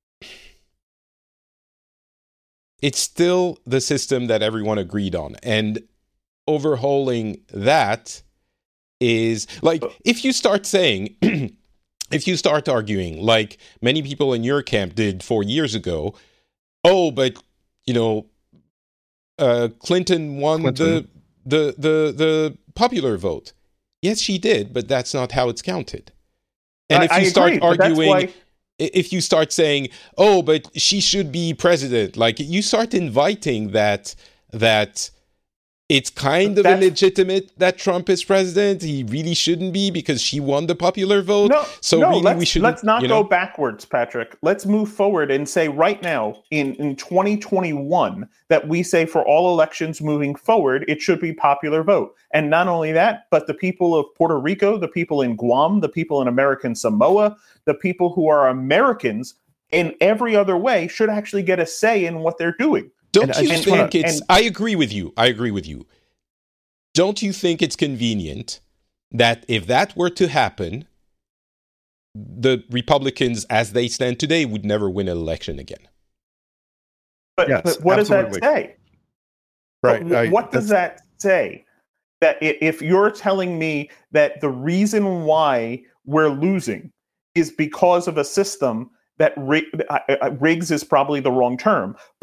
B: it's still the system that everyone agreed on. And overhauling that is, like, if you start saying, if you start arguing, like many people in your camp did four years ago, oh, but, you know, uh, Clinton won Clinton. the the the the popular vote. Yes, she did, but that's not how it's counted. And I, if you I start agree, arguing, why... if you start saying, "Oh, but she should be president," like you start inviting that that it's kind of that's... illegitimate that Trump is president. He really shouldn't be because she won the popular vote.
D: No,
B: so
D: no,
B: really,
D: let's,
B: we should.
D: Let's not
B: you know?
D: go backwards, Patrick. Let's move forward and say right now in in twenty twenty-one that we say for all elections moving forward, it should be popular vote. And not only that, but the people of Puerto Rico, the people in Guam, the people in American Samoa, the people who are Americans in every other way should actually get a say in what they're doing.
B: Don't
D: and,
B: you
D: and,
B: think
D: and,
B: it's...
D: and,
B: I agree with you. I agree with you. Don't you think it's convenient that if that were to happen, the Republicans, as they stand today, would never win an election again?
D: But, yes, but what absolutely. does that say?
C: Right.
D: What,
C: I,
D: what does that say? That if you're telling me that the reason why we're losing is because of a system that rig, uh, rigs is probably the wrong term, but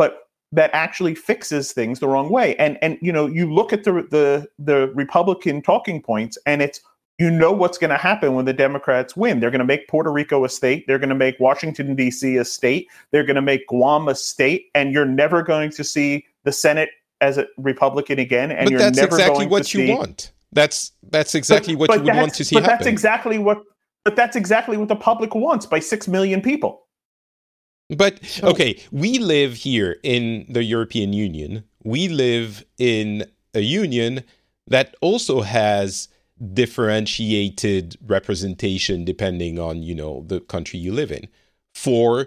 D: that actually fixes things the wrong way. And and you know, you look at the the the Republican talking points, and it's, you know what's going to happen when the Democrats win. They're going to make Puerto Rico a state. They're going to make Washington, D C a state. They're going to make Guam a state. And you're never going to see the Senate as a Republican again. And
B: but
D: you're
B: that's
D: never
B: exactly
D: going
B: what
D: to
B: you
D: see...
B: want. That's that's exactly
D: but,
B: what
D: but
B: you would want to see
D: but
B: happen.
D: That's exactly what, but that's exactly what the public wants by six million people.
B: But, okay, we live here in the European Union. We live in a union that also has differentiated representation depending on, you know, the country you live in for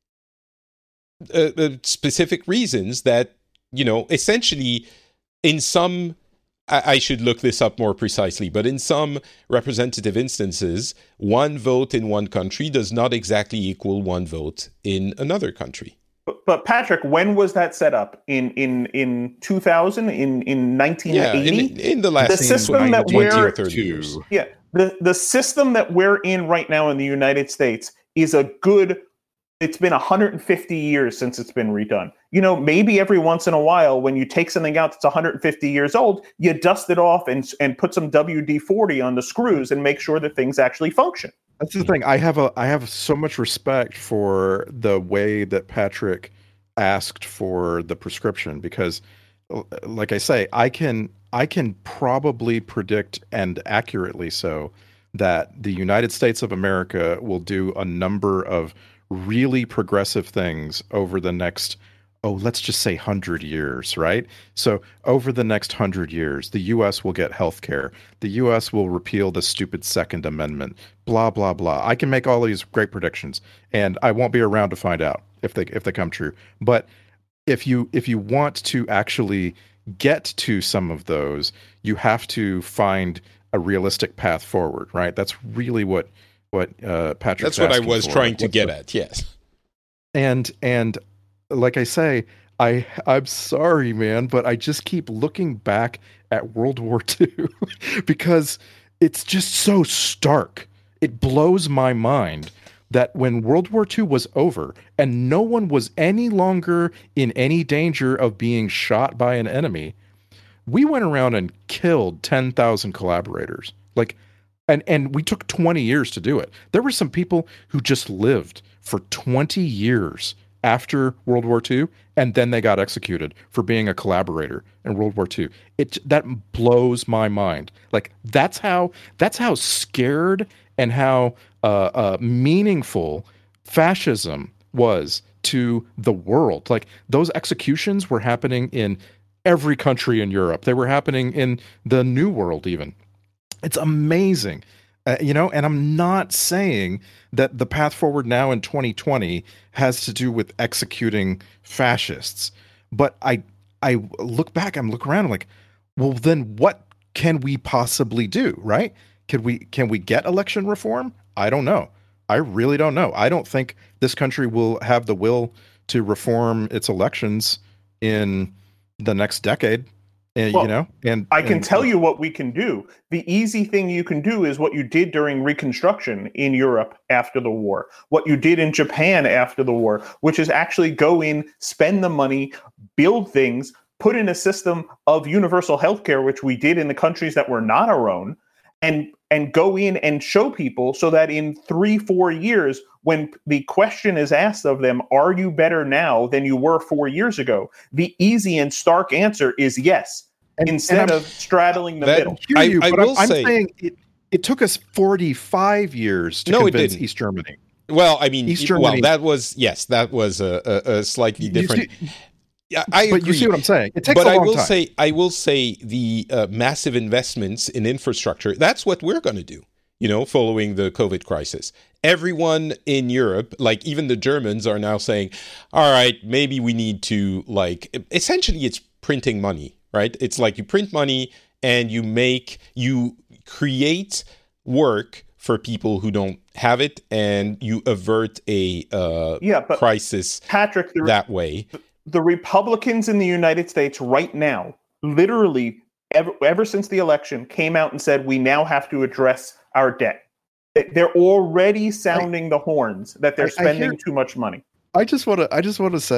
B: uh, uh, specific reasons that, you know, essentially in some, I, I should look this up more precisely, but in some representative instances, one vote in one country does not exactly equal one vote in another country.
D: But, but Patrick, when was that set up? In in in two thousand? In in nineteen eighty?
B: Yeah, in, in the last
D: the system that
B: twenty
D: we're,
B: or thirty years.
D: Yeah, the the system that we're in right now in the United States is a good. It's been one hundred fifty years since it's been redone. You know, maybe every once in a while, when you take something out that's one hundred fifty years old, you dust it off and and put some W D forty on the screws and make sure that things actually function.
C: That's the thing. I have a I have so much respect for the way that Patrick asked for the prescription, because, like I say, I can I can probably predict, and accurately so, that the United States of America will do a number of really progressive things over the next, oh, let's just say one hundred years, right? So over the next one hundred years, the U S will get health care. The U S will repeal the stupid Second Amendment, blah, blah, blah. I can make all these great predictions, and I won't be around to find out if they if they come true. But if you if you want to actually get to some of those, you have to find a realistic path forward, right? That's really what what uh, Patrick's
B: That's what I
C: asking
B: was
C: for.
B: trying to
C: What's
B: get
C: the-
B: at, yes.
C: And and like I say, I I'm sorry, man, but I just keep looking back at World War Two because it's just so stark. It blows my mind that when World War Two was over and no one was any longer in any danger of being shot by an enemy, we went around and killed ten thousand collaborators. Like, and and we took twenty years to do it. There were some people who just lived for twenty years after World War Two, and then they got executed for being a collaborator in World War Two. It that blows my mind. Like, that's how that's how scared and how uh, uh, meaningful fascism was to the world. Like, those executions were happening in every country in Europe. They were happening in the New World even. It's amazing. Uh, you know, and I'm not saying that the path forward now in twenty twenty has to do with executing fascists. But I I look back, I'm look around, I'm like, well, then what can we possibly do, right? Can we can we get election reform? I don't know. I really don't know. I don't think this country will have the will to reform its elections in the next decade. Uh,
D: Well,
C: you know, and
D: I can
C: and-
D: tell you what we can do. The easy thing you can do is what you did during Reconstruction in Europe after the war, what you did in Japan after the war, which is actually go in, spend the money, build things, put in a system of universal healthcare, which we did in the countries that were not our own, and and go in and show people so that in three, four years, when the question is asked of them, are you better now than you were four years ago? The easy and stark answer is yes,
C: And-
D: instead
C: and I'm-
D: of straddling the
B: That-
D: middle.
C: hear
B: I-
C: you,
B: I
C: but
B: will
C: I'm, I'm
B: say-
C: saying it, it took us forty-five years to
B: No, it
C: convince
B: didn't.
C: East Germany.
B: Well, I mean,
C: East
B: well,
C: Germany-
B: that was, yes, that was a, a, a slightly
C: You
B: different.
C: see-
B: Yeah, I
C: but
B: agree.
C: you see what I'm saying? It takes
B: but
C: a
B: I
C: long
B: will
C: time.
B: say, I will say, the uh, massive investments in infrastructure. That's what we're going to do. You know, following the COVID crisis, everyone in Europe, like even the Germans, are now saying, "All right, maybe we need to like." Essentially, it's printing money, right? It's like you print money and you make you create work for people who don't have it, and you avert a uh,
D: Yeah, but
B: crisis
D: Patrick, the,
B: that way.
D: the Republicans in the United States right now, literally ever, ever since the election, came out and said we now have to address our debt. They- They're already sounding the horns that they're
C: I- I
D: spending
C: hear-
D: too much money.
C: I just want to. I just want to say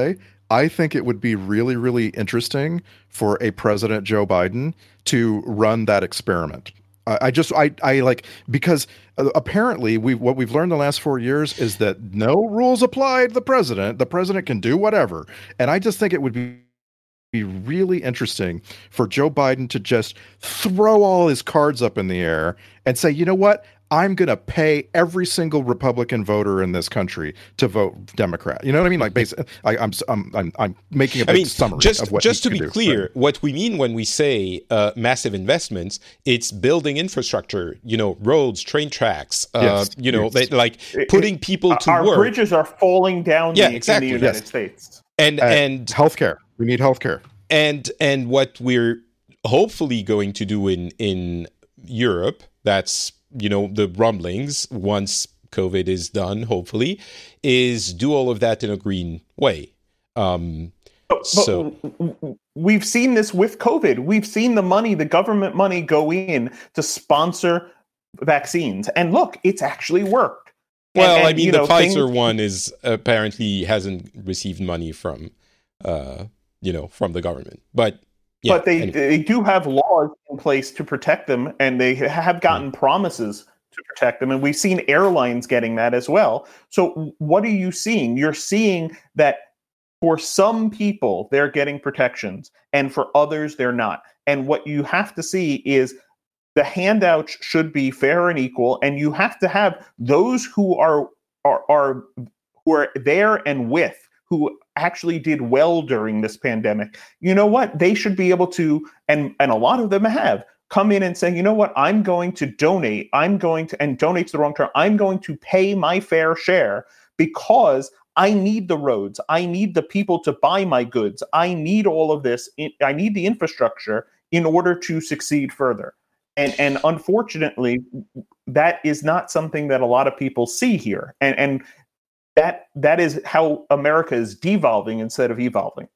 C: I think it would be really, really interesting for a President Joe Biden to run that experiment. I, I just, I, I like, because apparently we what we've learned the last four years is that no rules apply to the president. The president can do whatever. And I just think it would be be really interesting for Joe Biden to just throw all his cards up in the air and say, you know what? I'm going to pay every single Republican voter in this country to vote Democrat. You know what I mean? Like, basically, I, I'm, I'm, I'm, I'm making a big I mean, summary
B: just,
C: of what
B: just to be
C: do,
B: clear,
C: right?
B: What we mean when we say uh, massive investments, it's building infrastructure, you know, roads, train tracks, uh,
C: yes,
B: you know,
C: yes.
B: they, like putting people
D: it,
B: to
D: our
B: work.
D: Our bridges are falling down
B: yeah,
D: the,
B: exactly.
D: in the United
C: yes.
D: States.
B: And,
C: uh,
B: and
C: healthcare. We need healthcare.
B: And, and what we're hopefully going to do in, in Europe, that's, you know, the rumblings once COVID is done, hopefully, is do all of that in a green way. Um,
D: but, but
B: so
D: we've seen this with COVID. We've seen the money, the government money go in to sponsor vaccines. And look, it's actually worked.
B: Well,
D: and, and,
B: I mean,
D: you
B: the
D: know,
B: Pfizer
D: things...
B: one is apparently hasn't received money from, uh, you know, from the government. But yeah,
D: but they,
B: anyway.
D: they do have laws in place to protect them, and they have gotten mm. promises to protect them. And we've seen airlines getting that as well. So what are you seeing? You're seeing that for some people, they're getting protections, and for others, they're not. And what you have to see is the handouts should be fair and equal, and you have to have those who are are, are who are there and with, who actually did well during this pandemic. You know what? They should be able to, and, and a lot of them have, come in and say, you know what? I'm going to donate. I'm going to, and donate's the wrong term. I'm going to pay my fair share because I need the roads. I need the people to buy my goods. I need all of this. I need the infrastructure in order to succeed further. And, and unfortunately, that is not something that a lot of people see here. And, and That that is how America is devolving instead of evolving.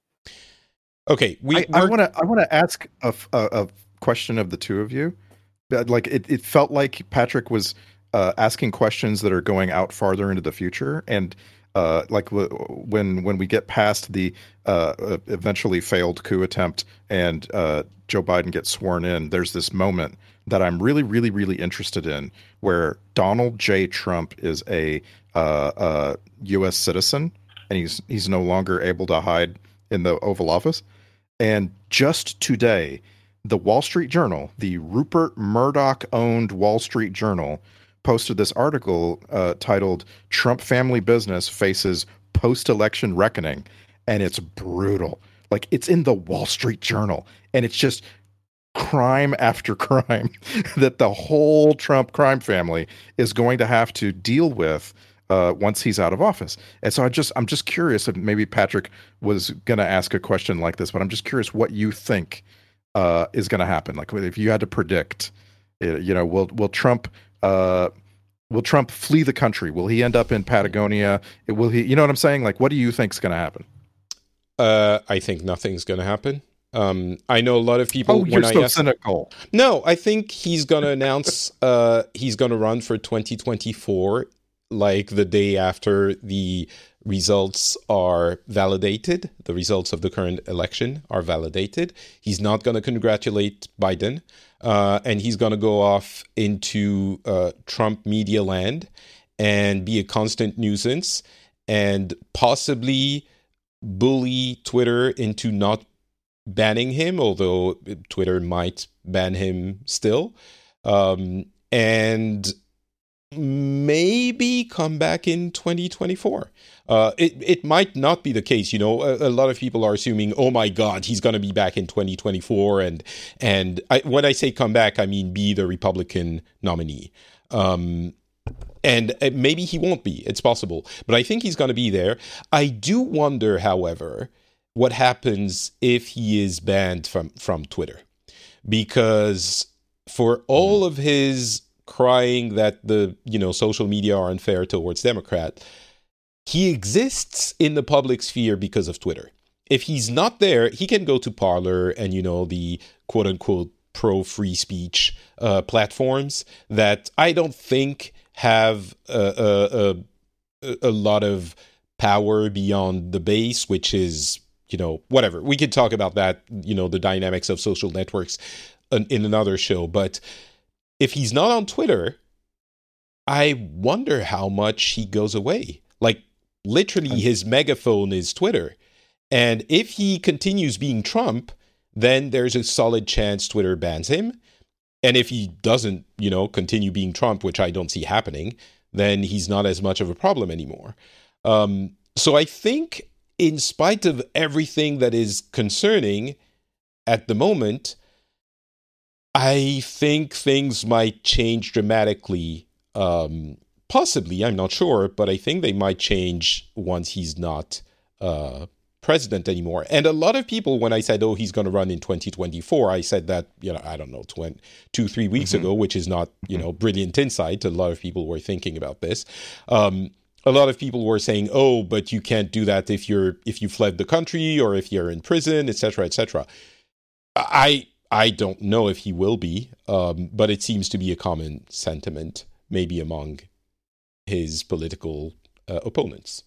B: Okay, we
C: I want to I want to ask a, a, a question of the two of you. Like it, it felt like Patrick was uh, asking questions that are going out farther into the future, and uh, like w- when when we get past the uh, eventually failed coup attempt and uh, Joe Biden gets sworn in, there's this moment that I'm really, really, really interested in where Donald J. Trump is a uh, uh, U S citizen, and he's he's no longer able to hide in the Oval Office. And just today, the Wall Street Journal, the Rupert Murdoch-owned Wall Street Journal, posted this article uh, titled "Trump Family Business Faces Post-Election Reckoning," and it's brutal. Like, it's in the Wall Street Journal, and it's just crime after crime that the whole Trump crime family is going to have to deal with uh, once he's out of office. And so I just, I'm just curious if maybe Patrick was going to ask a question like this, but I'm just curious what you think uh, is going to happen. Like, if you had to predict, you know, will will Trump uh, will Trump flee the country? Will he end up in Patagonia? Will he? You know what I'm saying? Like, what do you think is going to happen?
B: Uh, I think nothing's going to happen. Um, I know a lot of people.
C: Oh, you're
B: when
C: so
B: I ask,
C: cynical.
B: No, I think he's going to announce uh, he's going to run for twenty twenty-four, like the day after the results are validated. The results of the current election are validated. He's not going to congratulate Biden, uh, and he's going to go off into uh, Trump media land and be a constant nuisance and possibly bully Twitter into not banning him, although Twitter might ban him still, um, and maybe come back in twenty twenty-four. Uh, it it might not be the case. You know, a, a lot of people are assuming, oh my God, he's going to be back in twenty twenty-four, and and I, when I say come back, I mean be the Republican nominee. Um, and maybe he won't be. It's possible, but I think he's going to be there. I do wonder, however, what happens if he is banned from, from Twitter, because for all of his crying that the, you know, social media are unfair towards Democrat, he exists in the public sphere because of Twitter. If he's not there, he can go to Parler and, you know, the quote unquote pro free speech uh, platforms that I don't think have a, a, a, a lot of power beyond the base, which is you know, whatever. We could talk about that, you know, the dynamics of social networks in, in another show. But if he's not on Twitter, I wonder how much he goes away. Like, literally, his megaphone is Twitter. And if he continues being Trump, then there's a solid chance Twitter bans him. And if he doesn't, you know, continue being Trump, which I don't see happening, then he's not as much of a problem anymore. Um, so I think, in spite of everything that is concerning at the moment, I think things might change dramatically. Um, possibly, I'm not sure, but I think they might change once he's not uh, president anymore. And a lot of people, when I said, oh, he's going to run in twenty twenty-four, I said that, you know, I don't know, twenty, two, three weeks mm-hmm. ago, which is not, you know, brilliant insight. A lot of people were thinking about this. Um, a lot of people were saying, oh, but you can't do that if you're, if you fled the country or if you're in prison, et cetera, et cetera. I, I don't know if he will be, um, but it seems to be a common sentiment, maybe among his political uh, opponents.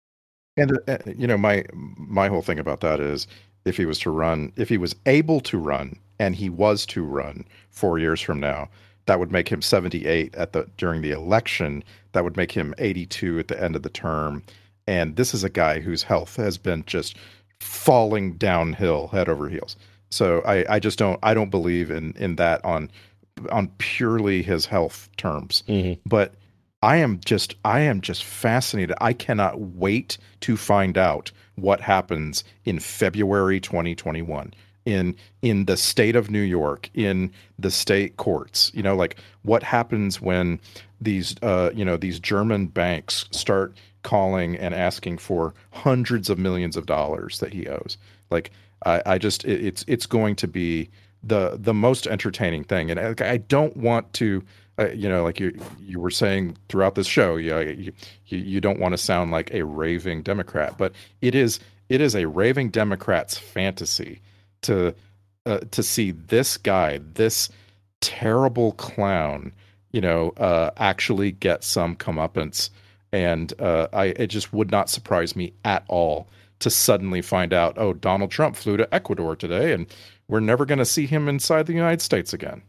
C: And, uh, you know, my my whole thing about that is, if he was to run, if he was able to run, and he was to run four years from now, that would make him seventy-eight at the during the election. That would make him eighty-two at the end of the term. And this is a guy whose health has been just falling downhill, head over heels. So I, I just don't I don't believe in in that on on purely his health terms. Mm-hmm. But I am just I am just fascinated. I cannot wait to find out what happens in February twenty twenty-one in in the state of New York, in the state courts. You know, like what happens when these uh, you know, these German banks start calling and asking for hundreds of millions of dollars that he owes. Like I, I just it, it's it's going to be the the most entertaining thing, and I, I don't want to. Uh, you know, like you you were saying throughout this show, you, know, you you you don't want to sound like a raving Democrat, but it is it is a raving Democrat's fantasy to uh, to see this guy, this terrible clown, you know, uh, actually get some comeuppance, and uh, I it just would not surprise me at all to suddenly find out, oh, Donald Trump flew to Ecuador today, and we're never going to see him inside the United States again.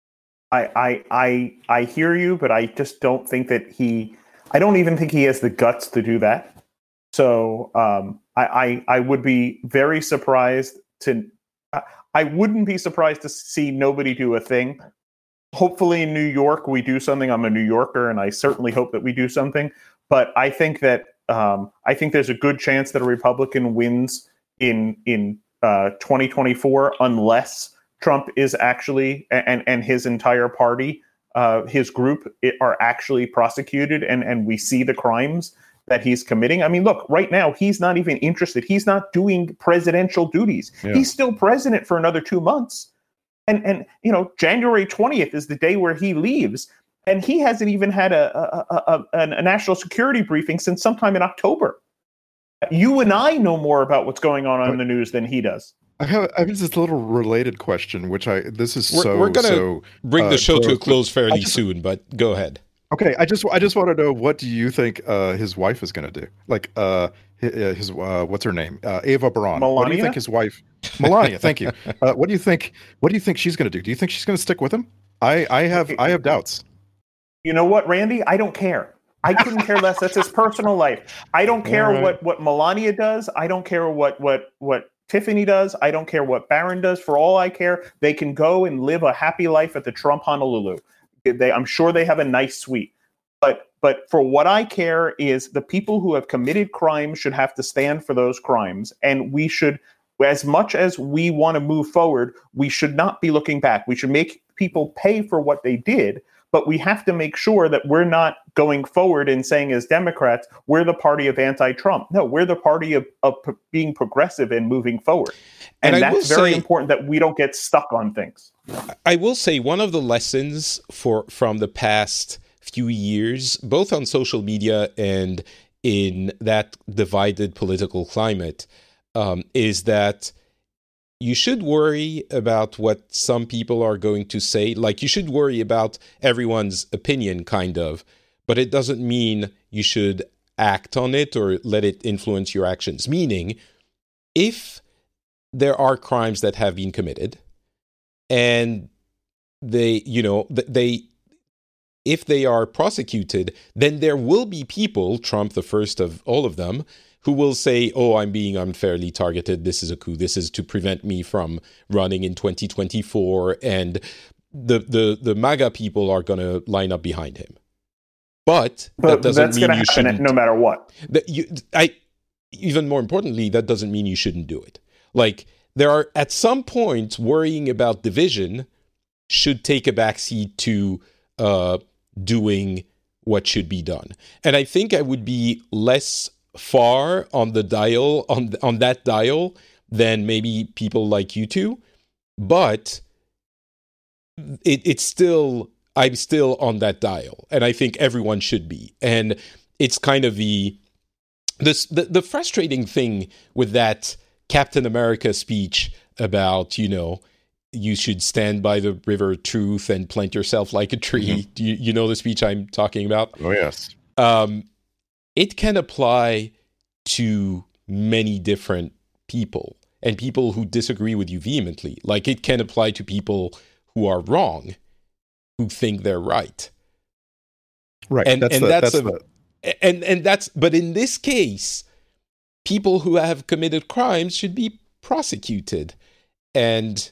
D: I, I I I hear you, but I just don't think that he. I don't even think he has the guts to do that. So um, I, I I would be very surprised to. I wouldn't be surprised to see nobody do a thing. Hopefully in New York we do something. I'm a New Yorker, and I certainly hope that we do something. But I think that um, I think there's a good chance that a Republican wins in in uh, twenty twenty-four unless Trump is actually, and, and his entire party, uh, his group are actually prosecuted, and, and we see the crimes that he's committing. I mean, look, right now, he's not even interested. He's not doing presidential duties. Yeah. He's still president for another two months. And, and you know, January twentieth is the day where he leaves. And he hasn't even had a, a, a, a, a national security briefing since sometime in October. You and I know more about what's going on on the news than he does.
C: I have, I have this little related question, which I this is
B: we're,
C: so.
B: We're going to
C: so,
B: bring
C: uh,
B: the show
C: close,
B: to a close fairly
C: just,
B: soon, but go ahead.
C: Okay, I just I just want to know, what do you think uh, his wife is going to do? Like uh, his, his uh, what's her name? Uh, Eva Braun.
D: Melania?
C: What do you think his wife? Melania. Thank you. Uh, what do you think? What do you think she's going to do? Do you think she's going to stick with him? I I have I have doubts.
D: You know what, Randy? I don't care. I couldn't care less. That's his personal life. I don't care right. what what Melania does. I don't care what what what. Tiffany does. I don't care what Barron does. For all I care, they can go and live a happy life at the Trump Honolulu. They, I'm sure they have a nice suite. But but for what I care is the people who have committed crimes should have to stand for those crimes. And we should, as much as we want to move forward, we should not be looking back. We should make people pay for what they did. But we have to make sure that we're not going forward and saying, as Democrats, we're the party of anti-Trump. No, we're the party of, of p- being progressive and moving forward. And, and that's very say, important that we don't get stuck on things.
B: I will say one of the lessons for from the past few years, both on social media and in that divided political climate, um, is that you should worry about what some people are going to say. Like, you should worry about everyone's opinion, kind of, but it doesn't mean you should act on it or let it influence your actions. Meaning, if there are crimes that have been committed, and they, you know, they, if they are prosecuted, then there will be people, Trump the first of all of them, who will say, oh, I'm being unfairly targeted. This is a coup. This is to prevent me from running in twenty twenty-four. And the the, the MAGA people are going to line up behind him. But,
D: but
B: that doesn't
D: that's
B: mean
D: gonna
B: you
D: happen
B: shouldn't.
D: No matter what.
B: That you, I, even more importantly, that doesn't mean you shouldn't do it. Like, there are, at some point, worrying about division should take a backseat to uh, doing what should be done. And I think I would be less far on the dial, on on that dial, than maybe people like you two. But it, it's still, I'm still on that dial. And I think everyone should be. And it's kind of the, this, the, the frustrating thing with that Captain America speech about, you know, you should stand by the river of truth and plant yourself like a tree. Mm-hmm. Do you, you know the speech I'm talking about?
C: Oh, yes.
B: Um, it can apply to many different people and people who disagree with you vehemently. Like, it can apply to people who are wrong, who think they're right.
C: Right.
B: And
C: that's
B: and
C: the,
B: that's,
C: that's
B: a,
C: the...
B: and and that's but in this case, people who have committed crimes should be prosecuted. And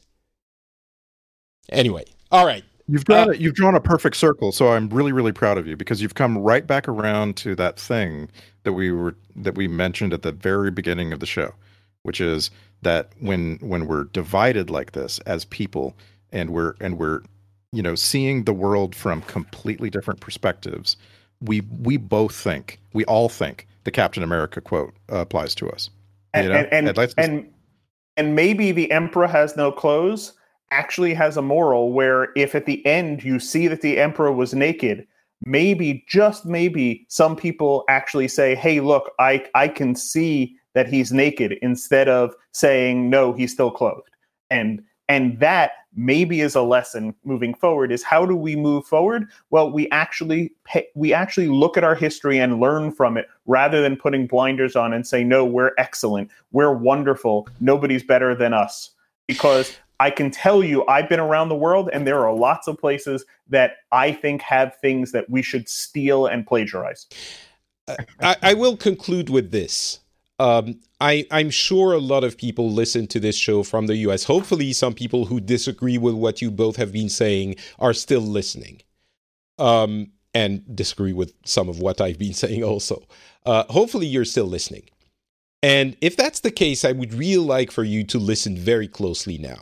B: anyway, all right.
C: You've drawn
B: uh,
C: a, you've drawn a perfect circle, so I'm really really proud of you, because you've come right back around to that thing that we were that we mentioned at the very beginning of the show, which is that when when we're divided like this as people, and we're and we're you know seeing the world from completely different perspectives, we we both think we all think the Captain America quote uh, applies to us.
D: And
C: you know?
D: and and,
C: and,
D: and and maybe the emperor has no clothes actually has a moral where if at the end you see that the emperor was naked, maybe, just maybe, some people actually say, hey, look, I, I can see that he's naked, instead of saying, no, he's still clothed. And and that maybe is a lesson moving forward, is how do we move forward? Well, we actually pay, we actually look at our history and learn from it, rather than putting blinders on and say, no, we're excellent, we're wonderful, nobody's better than us. Because I can tell you, I've been around the world, and there are lots of places that I think have things that we should steal and plagiarize.
B: I, I will conclude with this. Um, I, I'm sure a lot of people listen to this show from the U S. Hopefully, some people who disagree with what you both have been saying are still listening, um, and disagree with some of what I've been saying also. Uh, hopefully, you're still listening. And if that's the case, I would really like for you to listen very closely now.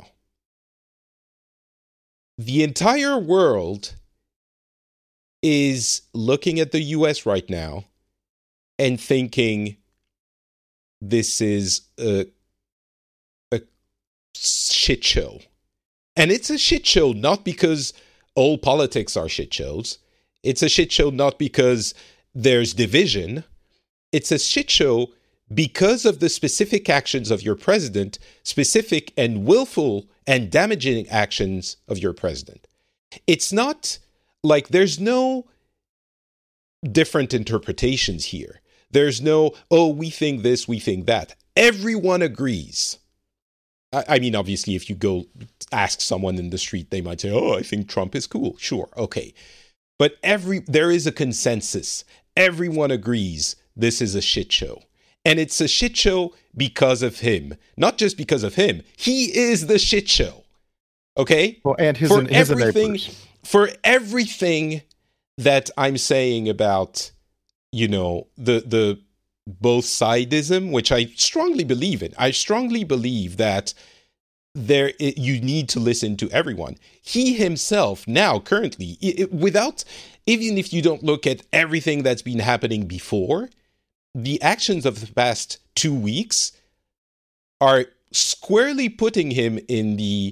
B: The entire world is looking at the U S right now and thinking this is a, a shit show. And it's a shit show not because all politics are shit shows. It's a shit show not because there's division. It's a shit show because of the specific actions of your president, specific and willful and damaging actions of your president. It's not like there's no different interpretations here. There's no, oh, we think this, we think that. Everyone agrees. I, I mean, obviously, if you go ask someone in the street, they might say, oh, I think Trump is cool. Sure, okay. But every there is a consensus. Everyone agrees this is a shit show. And it's a shit show because of him. Not just because of him. He is the shit show. Okay?
C: Well, and his,
B: for
C: his
B: everything,
C: enablers.
B: For everything that I'm saying about, you know, the the both sidism, which I strongly believe in. I strongly believe that there it, you need to listen to everyone. He himself now, currently, it, without, even if you don't look at everything that's been happening before, the actions of the past two weeks are squarely putting him in the,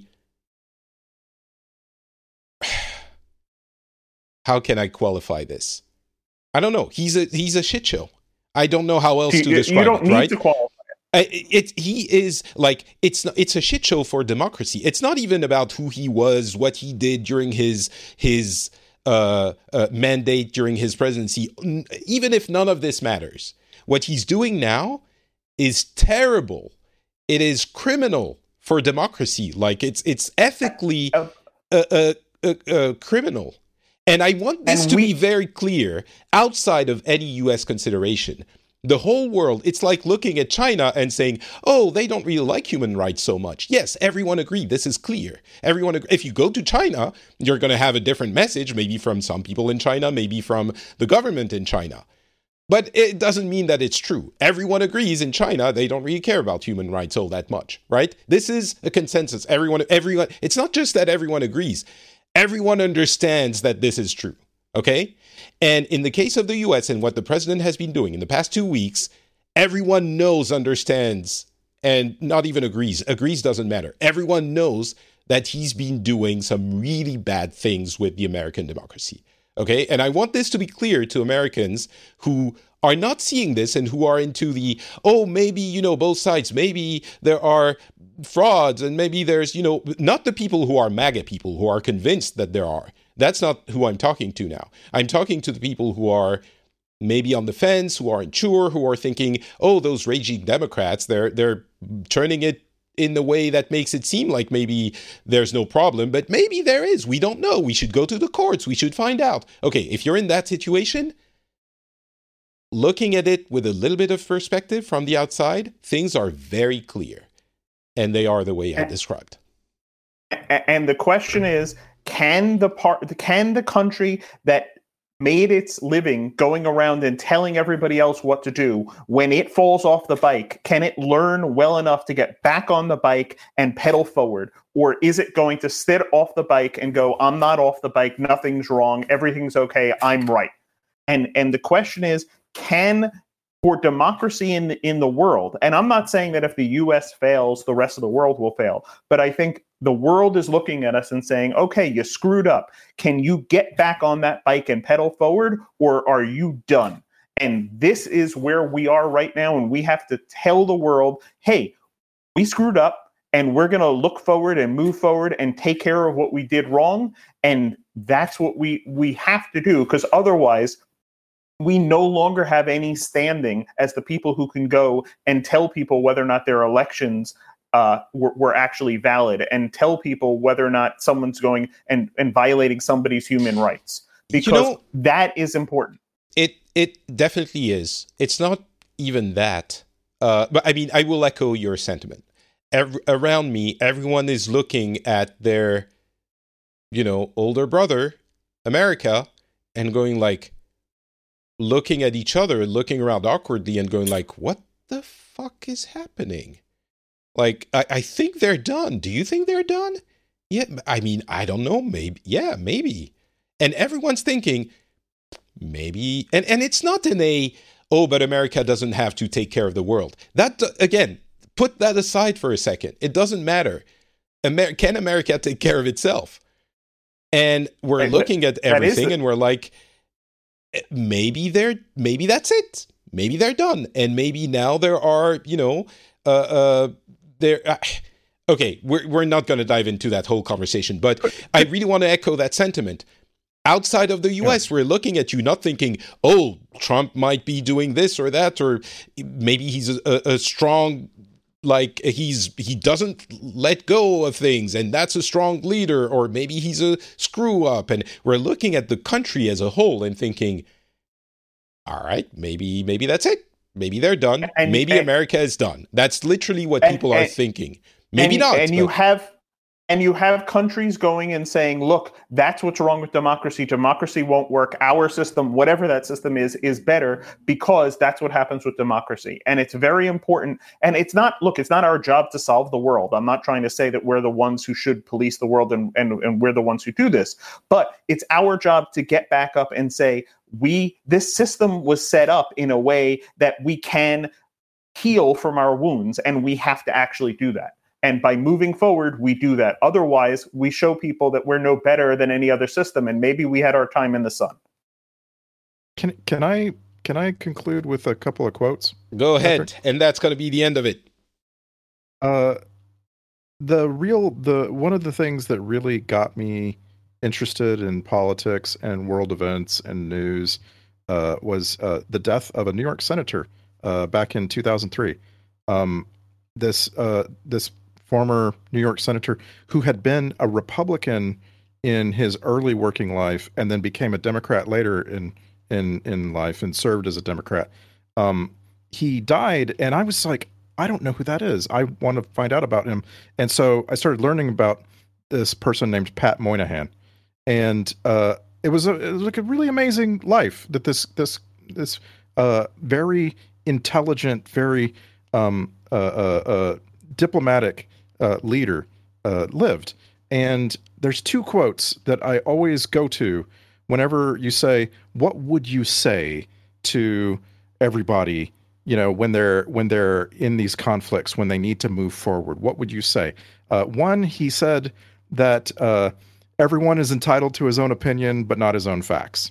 B: how can I qualify this? I don't know. He's a he's a shit show. I don't know how else to
D: you,
B: describe
D: you don't
B: it,
D: need
B: right?
D: to qualify
B: it. It, it. He is like, it's it's a shit show for democracy. It's not even about who he was, what he did during his his uh, uh, mandate, during his presidency. Even if none of this matters, what he's doing now is terrible. it is criminal for democracy. Like it's it's ethically uh, uh, uh, uh, criminal. And I want this
D: and
B: to
D: we-
B: be very clear outside of any U S consideration. The whole world, it's like looking at China and saying, oh, they don't really like human rights so much. Yes, everyone agreed. This is clear. Everyone, ag- if you go to China, you're going to have a different message, maybe from some people in China, maybe from the government in China. But it doesn't mean that it's true. Everyone agrees in China they don't really care about human rights all that much, right? This is a consensus. Everyone, everyone. It's not just that everyone agrees. Everyone understands that this is true, okay? And in the case of the U S and what the president has been doing in the past two weeks, everyone knows, understands, and not even agrees. Agrees doesn't matter. Everyone knows that he's been doing some really bad things with the American democracy. Okay, and I want this to be clear to Americans who are not seeing this and who are into the, oh, maybe, you know, both sides, maybe there are frauds and maybe there's, you know, not the people who are MAGA people who are convinced that there are. That's not who I'm talking to now. I'm talking to the people who are maybe on the fence, who aren't sure, who are thinking, oh, those raging Democrats, they're they're turning it in the way that makes it seem like maybe there's no problem, but maybe there is. We don't know. We should go to the courts. We should find out. Okay, if you're in that situation, looking at it with a little bit of perspective from the outside, things are very clear. And they are the way I described.
D: And the question is, can the part, can the country that made its living going around and telling everybody else what to do, when it falls off the bike, can it learn well enough to get back on the bike and pedal forward? Or is it going to sit off the bike and go, I'm not off the bike, nothing's wrong, everything's okay, I'm right? And and the question is, can, for democracy in the, in the world, and I'm not saying that if the U S fails, the rest of the world will fail, but I think the world is looking at us and saying, okay, you screwed up. Can you get back on that bike and pedal forward, or are you done? And this is where we are right now, and we have to tell the world, hey, we screwed up, and we're going to look forward and move forward and take care of what we did wrong, and that's what we, we have to do, because otherwise we no longer have any standing as the people who can go and tell people whether or not their elections uh, were, were actually valid, and tell people whether or not someone's going and, and violating somebody's human rights, because you know, that is important.
B: It it definitely is. It's not even that. Uh, but I mean, I will echo your sentiment. Every, around me, everyone is looking at their, you know, older brother, America, and going like, looking at each other, looking around awkwardly and going like, what the fuck is happening? Like, I, I think they're done. Do you think they're done? Yeah, I mean, I don't know. Maybe. Yeah, maybe. And everyone's thinking, maybe. And, and it's not in a, oh, but America doesn't have to take care of the world. That, again, put that aside for a second. It doesn't matter. Amer- can America take care of itself? And we're and looking at everything and we're like, maybe they're, maybe that's it. Maybe they're done. And maybe now there are, you know, uh, uh, there. Uh, okay, we're we're not going to dive into that whole conversation, but I really want to echo that sentiment. Outside of the U S, yeah. We're looking at you, not thinking, oh, Trump might be doing this or that, or maybe he's a, a strong, like he's he doesn't let go of things, and that's a strong leader, or maybe he's a screw up. And we're looking at the country as a whole and thinking, all right, maybe maybe that's it. Maybe they're done. And, maybe and, America is done. That's literally what and, people are and, thinking. Maybe
D: and,
B: not.
D: And but. you have and you have countries going and saying, look, that's what's wrong with democracy. Democracy won't work. Our system, whatever that system is, is better because that's what happens with democracy. And it's very important. And it's not, look, it's not our job to solve the world. I'm not trying to say that we're the ones who should police the world and, and, and we're the ones who do this. But it's our job to get back up and say, we, this system was set up in a way that we can heal from our wounds, and we have to actually do that. And by moving forward, we do that. Otherwise, we show people that we're no better than any other system, and maybe we had our time in the sun.
C: Can can I can I conclude with a couple of quotes?
B: Go ahead, Patrick? And that's going to be the end of it.
C: Uh, the real the one of the things that really got me interested in politics and world events and news uh, was uh, the death of a New York senator uh, back in two thousand three. Um, this uh, this former New York senator who had been a Republican in his early working life and then became a Democrat later in in in life and served as a Democrat. Um, he died, and I was like, I don't know who that is. I want to find out about him. And so I started learning about this person named Pat Moynihan, and uh, it was a it was like a really amazing life that this this this uh, very intelligent, very um, uh, uh, uh, diplomatic uh, leader uh, lived. And there's two quotes that I always go to whenever you say, "What would you say to everybody?" You know, when they're when they're in these conflicts, when they need to move forward, what would you say? Uh, one, he said that uh, everyone is entitled to his own opinion, but not his own facts.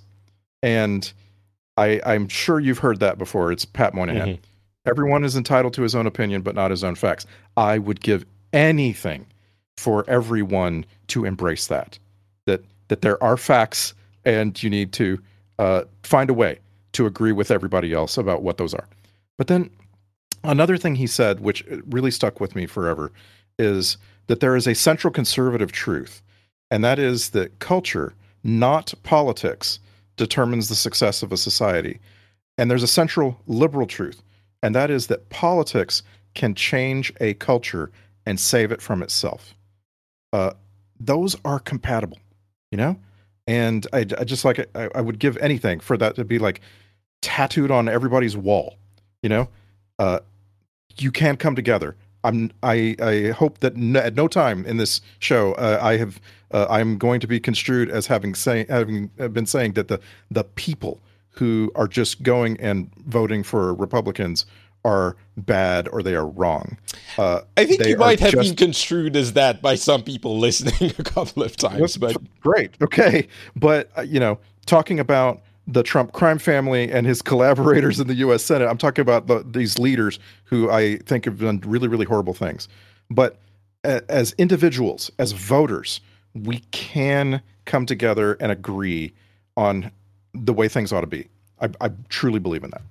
C: And I, I'm sure you've heard that before. It's Pat Moynihan. Mm-hmm. Everyone is entitled to his own opinion, but not his own facts. I would give anything for everyone to embrace that. That that there are facts, and you need to uh, find a way to agree with everybody else about what those are. But then another thing he said, which really stuck with me forever, is that there is a central conservative truth, and that is that culture, not politics, determines the success of a society. And there's a central liberal truth, and that is that politics can change a culture and save it from itself. Uh, those are compatible, you know? And I, I just like, I, I would give anything for that to be like tattooed on everybody's wall. You know, uh, you can come together. I'm. I. I hope that n- at no time in this show uh, I have. Uh, I'm going to be construed as having say having been saying that the the people who are just going and voting for Republicans are bad or they are wrong. Uh,
B: I think you might have
C: just
B: been construed as that by some people listening a couple of times. But
C: great, okay, but uh, you know, talking about the Trump crime family and his collaborators in the U S Senate. I'm talking about the, these leaders who I think have done really, really horrible things. But a, as individuals, as voters, we can come together and agree on the way things ought to be. I, I truly believe in that.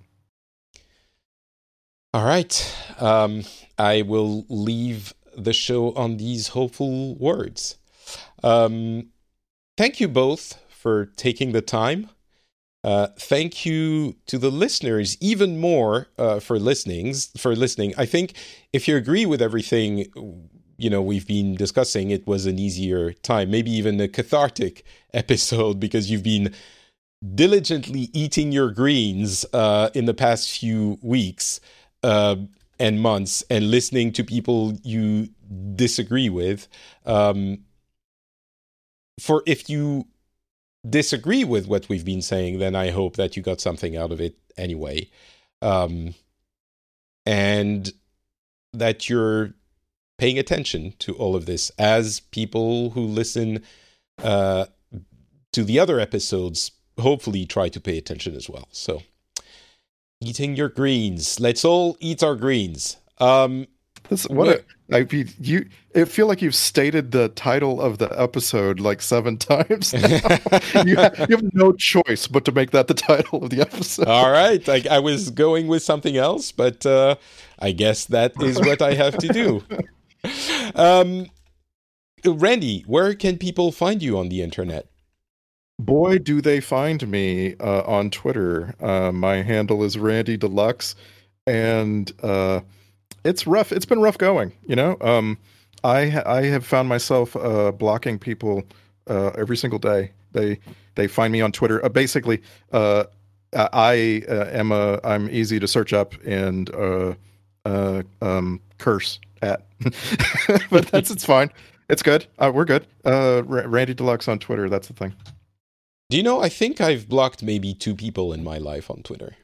B: All right. Um, I will leave the show on these hopeful words. Um, thank you both for taking the time. Uh, thank you to the listeners even more uh, for listening. For listening, I think if you agree with everything, you know, we've been discussing, it was an easier time, maybe even a cathartic episode because you've been diligently eating your greens uh, in the past few weeks uh, and months, and listening to people you disagree with. Um, for if you disagree with what we've been saying, then I hope that you got something out of it anyway. Um, and that you're paying attention to all of this as people who listen uh, to the other episodes hopefully try to pay attention as well. So, eating your greens. Let's all eat our greens. Um,
C: This, what a, I mean, you. I feel like you've stated the title of the episode like seven times now. you, have, you have no choice but to make that the title of the episode.
B: All right. I, I was going with something else, but uh, I guess that is what I have to do. Um, Randy, where can people find you on the internet?
C: Boy, do they find me uh, on Twitter. Uh, my handle is Randy Deluxe, and uh, it's rough. It's been rough going, you know. Um, I ha- I have found myself uh, blocking people uh, every single day. They they find me on Twitter. Uh, basically, uh, I uh, am a I'm easy to search up and uh, uh, um, curse at, but that's it's fine. It's good. Uh, we're good. Uh, R- Randy Deluxe on Twitter. That's the thing.
B: Do you know? I think I've blocked maybe two people in my life on Twitter.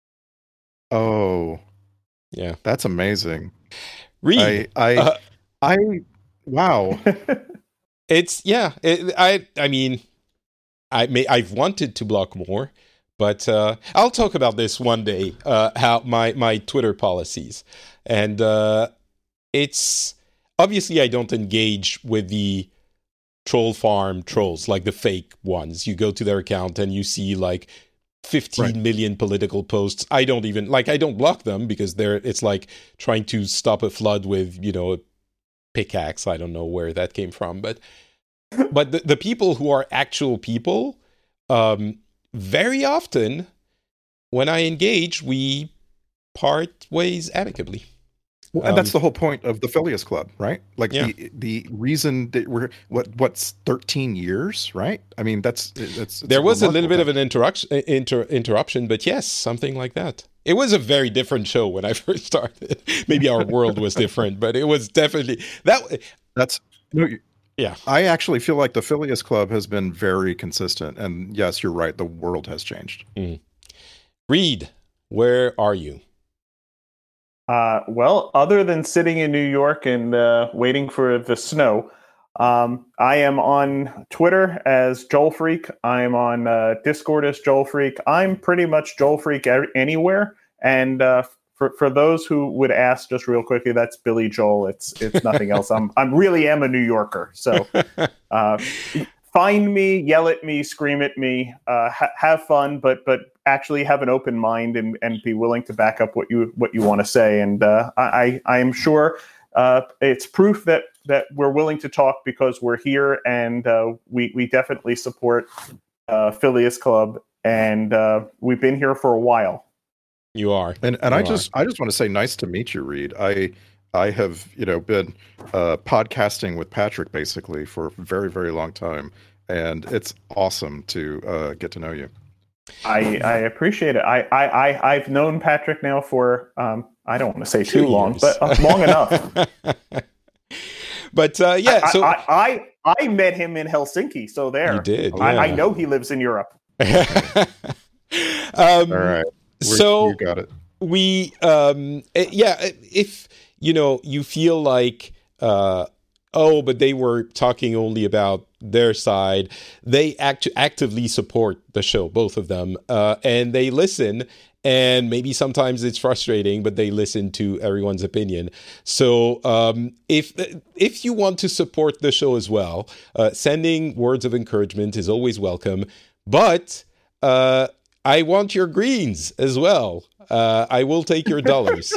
C: Oh.
B: Yeah,
C: that's amazing.
B: Reed,
C: I, I,
B: uh,
C: I wow.
B: It's yeah. It, I, I mean, I may I've wanted to block more, but uh, I'll talk about this one day. Uh, how my my Twitter policies, and uh, it's obviously I don't engage with the troll farm trolls like the fake ones. You go to their account and you see like fifteen right. million political posts. I don't even like. I don't block them because they're. It's like trying to stop a flood with, you know, a pickaxe. I don't know where that came from, but but the, the people who are actual people, um, very often when I engage, we part ways amicably.
C: Well, and um, that's the whole point of the Phileas Club, right? Like yeah. the the reason that we're what what's thirteen years, right? I mean, that's that's.
B: There was a little bit of an interruption, inter, interruption, but yes, something like that. It was a very different show when I first started. Maybe our world was different, but it was definitely that.
C: That's no, yeah. I actually feel like the Phileas Club has been very consistent, and yes, you're right. The world has changed.
B: Mm. Reed, where are you?
D: Uh, well, other than sitting in New York and uh, waiting for the snow, um, I am on Twitter as Joel Freak. I'm on uh, Discord as Joel Freak. I'm pretty much Joel Freak anywhere. And uh, for for those who would ask, just real quickly, that's Billy Joel. It's it's nothing else. I'm I'm really am a New Yorker. So uh, find me, yell at me, scream at me, uh, ha- have fun, but but. actually have an open mind and, and be willing to back up what you what you want to say. And uh, I I am sure uh, it's proof that that we're willing to talk because we're here, and uh, we we definitely support uh, Phileas Club, and uh, we've been here for a while.
B: You are,
C: and and
B: you
C: I just are. I just want to say, nice to meet you, Reed. I I have you know been uh, podcasting with Patrick basically for a very very long time, and it's awesome to uh, get to know you.
D: I, I appreciate it. I, I, I, I've known Patrick now for, um, I don't want to say too
B: Two
D: long,
B: years.
D: but uh, long enough.
B: But uh, yeah,
D: I,
B: so
D: I, I, I met him in Helsinki. So there.
B: You did.
D: I,
B: yeah.
D: I know he lives in Europe.
B: um,
C: All right. We're,
B: so
C: you got it.
B: We, um, yeah, if, you know, you feel like, uh, oh, but they were talking only about their side. They act- actively support the show, both of them, uh, and they listen. And maybe sometimes it's frustrating, but they listen to everyone's opinion. So um, if if you want to support the show as well, uh, sending words of encouragement is always welcome. But uh, I want your greens as well. Uh, I will take your dollars.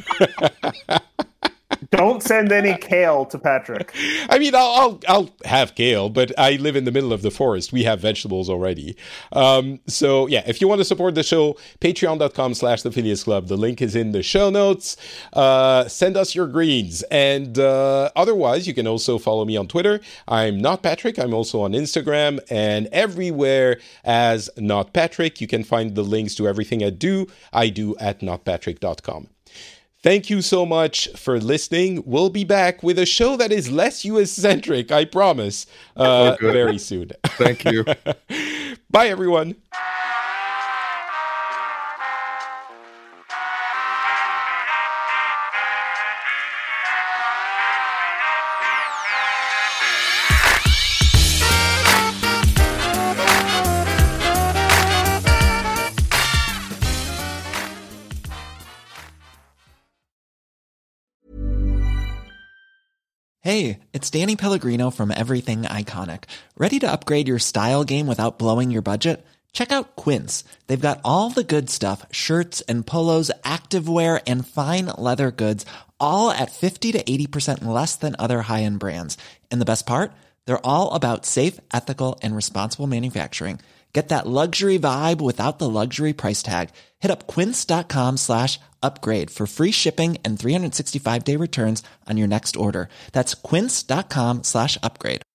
D: Don't send any kale to Patrick.
B: I mean, I'll, I'll I'll have kale, but I live in the middle of the forest. We have vegetables already. Um, so yeah, if you want to support the show, patreon.com slash the Phileas Club. The link is in the show notes. Uh, send us your greens. And uh, otherwise, you can also follow me on Twitter. I'm Not Patrick. I'm also on Instagram and everywhere as Not Patrick. You can find the links to everything I do. I do at not patrick dot com. Thank you so much for listening. We'll be back with a show that is less U S-centric, I promise, uh,
C: oh,
B: very soon.
C: Thank you.
B: Bye, everyone.
E: Hey, it's Danny Pellegrino from Everything Iconic. Ready to upgrade your style game without blowing your budget? Check out Quince. They've got all the good stuff, shirts and polos, activewear, and fine leather goods, all at fifty to eighty percent less than other high-end brands. And the best part? They're all about safe, ethical, and responsible manufacturing. Get that luxury vibe without the luxury price tag. Hit up quince.com slash upgrade for free shipping and three sixty-five day returns on your next order. That's quince.com slash upgrade.